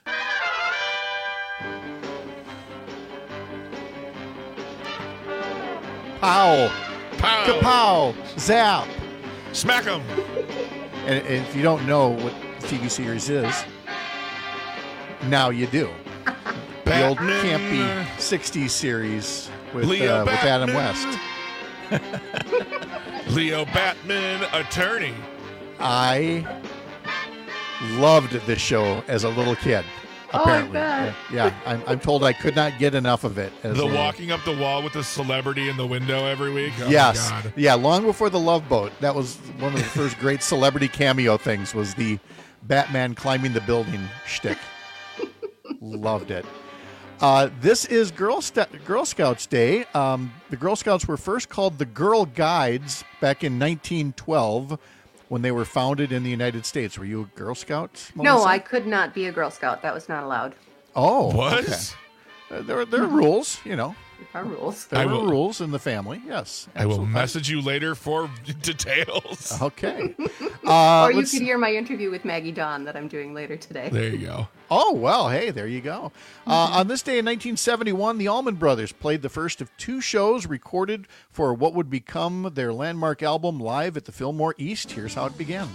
Speaker 14: Pow!
Speaker 15: Pow!
Speaker 14: Kapow! Zap!
Speaker 15: Smack 'em!
Speaker 14: And, and if you don't know what the T V series is, now you do. The old campy sixties series with,
Speaker 15: Leo
Speaker 14: uh, with Adam
Speaker 15: Batman.
Speaker 14: West.
Speaker 15: Leo Batman, attorney.
Speaker 14: I loved this show as a little kid.
Speaker 9: Oh, I
Speaker 14: Apparently,
Speaker 9: bet.
Speaker 14: yeah. I'm, I'm told I could not get enough of it. As
Speaker 15: The
Speaker 14: a little-
Speaker 15: walking up the wall with the celebrity in the window every week. Oh
Speaker 14: yes,
Speaker 15: my God.
Speaker 14: yeah. Long before the Love Boat, that was one of the first great celebrity cameo things. Was the Batman climbing the building shtick. Loved it. Uh, this is Girl, St- Girl Scouts Day. Um, the Girl Scouts were first called the Girl Guides back in nineteen twelve when they were founded in the United States. Were you a Girl Scout,
Speaker 9: No,
Speaker 14: Melissa?
Speaker 9: I could not be a Girl Scout. That was not allowed.
Speaker 14: Oh,
Speaker 15: What?
Speaker 14: okay. Uh, there, there are rules, you know.
Speaker 9: There are rules.
Speaker 14: There
Speaker 15: I
Speaker 14: are
Speaker 15: will-
Speaker 14: rules in the family. Yes,
Speaker 15: I will
Speaker 14: absolutely.
Speaker 15: message you later for details.
Speaker 14: Okay. Uh,
Speaker 9: or you
Speaker 14: let's-
Speaker 9: could hear my interview with Maggie Dawn that I'm doing later today.
Speaker 15: There you go.
Speaker 14: Oh, well, hey, there you go. Uh, on this day in nineteen seventy-one, the Allman Brothers played the first of two shows recorded for what would become their landmark album live at the Fillmore East. Here's how it began.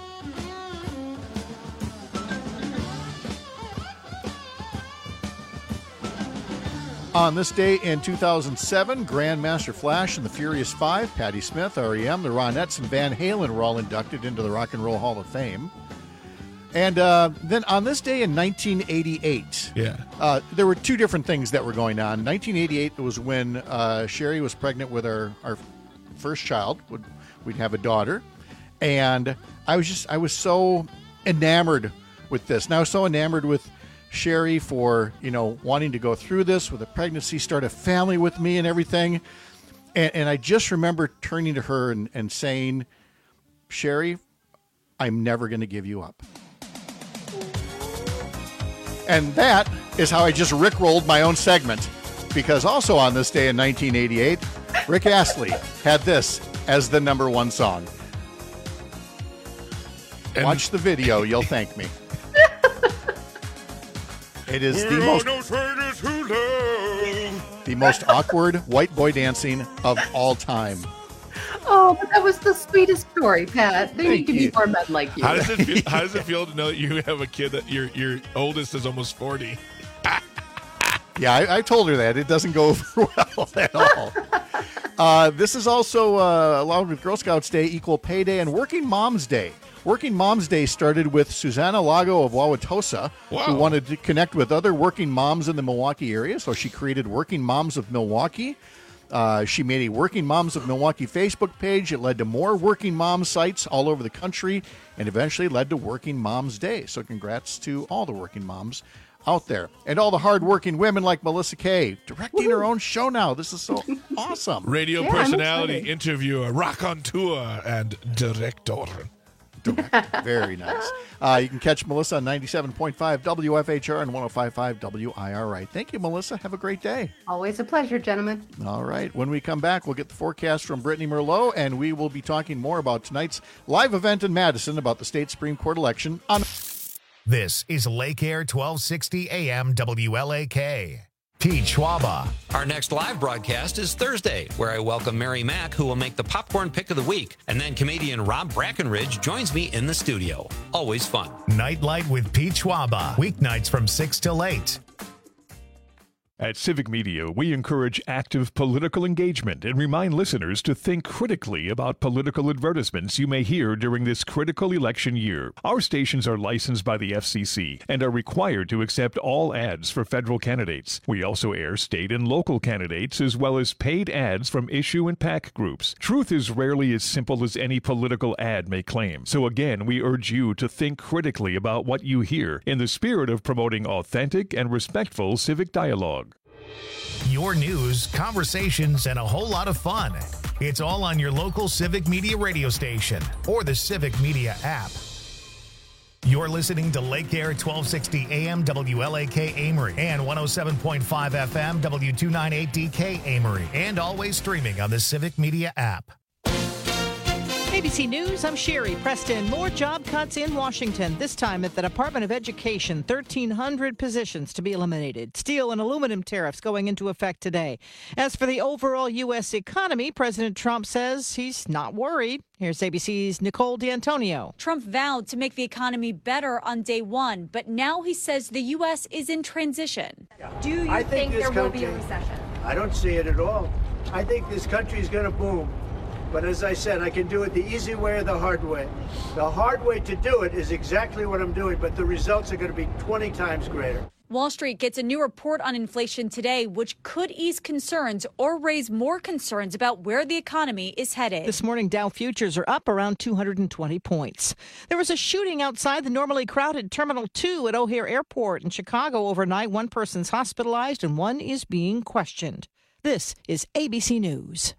Speaker 14: On this day in two thousand seven, Grandmaster Flash and the Furious Five, Patti Smith, R E M, the Ronettes, and Van Halen were all inducted into the Rock and Roll Hall of Fame. And uh, then on this day in nineteen eighty-eight,
Speaker 15: Yeah.
Speaker 14: uh, there were two different things that were going on. nineteen eighty-eight was when uh, Sherry was pregnant with our, our first child. Would We'd have a daughter. And I was just, I was so enamored with this. And I was so enamored with Sherry for, you know, wanting to go through this with a pregnancy, start a family with me and everything. And, and I just remember turning to her and, and saying, Sherry, I'm never going to give you up. And that is how I just rickrolled my own segment. Because also on this day in nineteen eighty-eight, Rick Astley had this as the number one song.
Speaker 15: And-
Speaker 14: Watch the video, you'll thank me. It is the most the most awkward white boy dancing of all time.
Speaker 9: Oh, but that was the sweetest story, Pat. There
Speaker 14: Thank
Speaker 9: need to
Speaker 14: you.
Speaker 9: be more men like you.
Speaker 15: How does it feel, how does it feel to know that you have a kid that your your oldest is almost forty?
Speaker 14: Yeah, I, I told her that. It doesn't go over well at all. Uh, this is also, uh, along with Girl Scouts Day, Equal Pay Day, and Working Moms Day. Working Moms Day started with Susanna Lago of Wauwatosa,
Speaker 15: Wow.
Speaker 14: who wanted to connect with other working moms in the Milwaukee area, so she created Working Moms of Milwaukee. Uh, she made a Working Moms of Milwaukee Facebook page. It led to more Working Mom sites all over the country and eventually led to Working Moms Day. So congrats to all the working moms out there. And all the hardworking women like Melissa Kay, directing her own show now. This is so awesome.
Speaker 15: Radio
Speaker 9: Yeah, I'm
Speaker 15: personality,
Speaker 9: excited.
Speaker 15: interviewer, rock on tour, and director.
Speaker 14: Very nice. Uh, you can catch Melissa on ninety-seven point five W F H R and one oh five point five W I R I. Thank you, Melissa. Have a great day.
Speaker 9: Always a pleasure, gentlemen.
Speaker 14: All right. When we come back, we'll get the forecast from Brittany Merlot, and we will be talking more about tonight's live event in Madison about the state Supreme Court election on.
Speaker 1: This is Lake Air twelve sixty A M W L A K. Pete Schwaba.
Speaker 10: Our next live broadcast is Thursday, where I welcome Mary Mack, who will make the popcorn pick of the week. And then comedian Rob Brackenridge joins me in the studio. Always fun.
Speaker 1: Nightlight with Pete Schwaba. Weeknights from six till eight.
Speaker 12: At Civic Media, we encourage active political engagement and remind listeners to think critically about political advertisements you may hear during this critical election year. Our stations are licensed by the F C C and are required to accept all ads for federal candidates. We also air state and local candidates as well as paid ads from issue and PAC groups. Truth is rarely as simple as any political ad may claim. So again, we urge you to think critically about what you hear in the spirit of promoting authentic and respectful civic dialogue.
Speaker 1: Your news, conversations, and a whole lot of fun. It's all on your local Civic Media radio station or the Civic Media app. You're listening to Lake Air twelve sixty A M W L A K Amory and one oh seven point five F M W two ninety-eight D K Amory, and always streaming on the Civic Media app.
Speaker 16: A B C News, I'm Sherry Preston. More job cuts in Washington, this time at the Department of Education. thirteen hundred positions to be eliminated. Steel and aluminum tariffs going into effect today. As for the overall U S economy, President Trump says he's not worried. Here's A B C's Nicole D'Antonio.
Speaker 17: Trump vowed to make the economy better on day one, but now he says the U S is in transition.
Speaker 18: Do you I think, think there country, will be a recession? I don't see it at all. I think this country is going to boom. But as I said, I can do it the easy way or the hard way. The hard way to do it is exactly what I'm doing, but the results are going to be twenty times greater.
Speaker 17: Wall Street gets a new report on inflation today, which could ease concerns or raise more concerns about where the economy is headed.
Speaker 16: This morning, Dow futures are up around two hundred twenty points. There was a shooting outside the normally crowded Terminal two at O'Hare Airport in Chicago overnight. One person's hospitalized and one is being questioned. This is A B C News.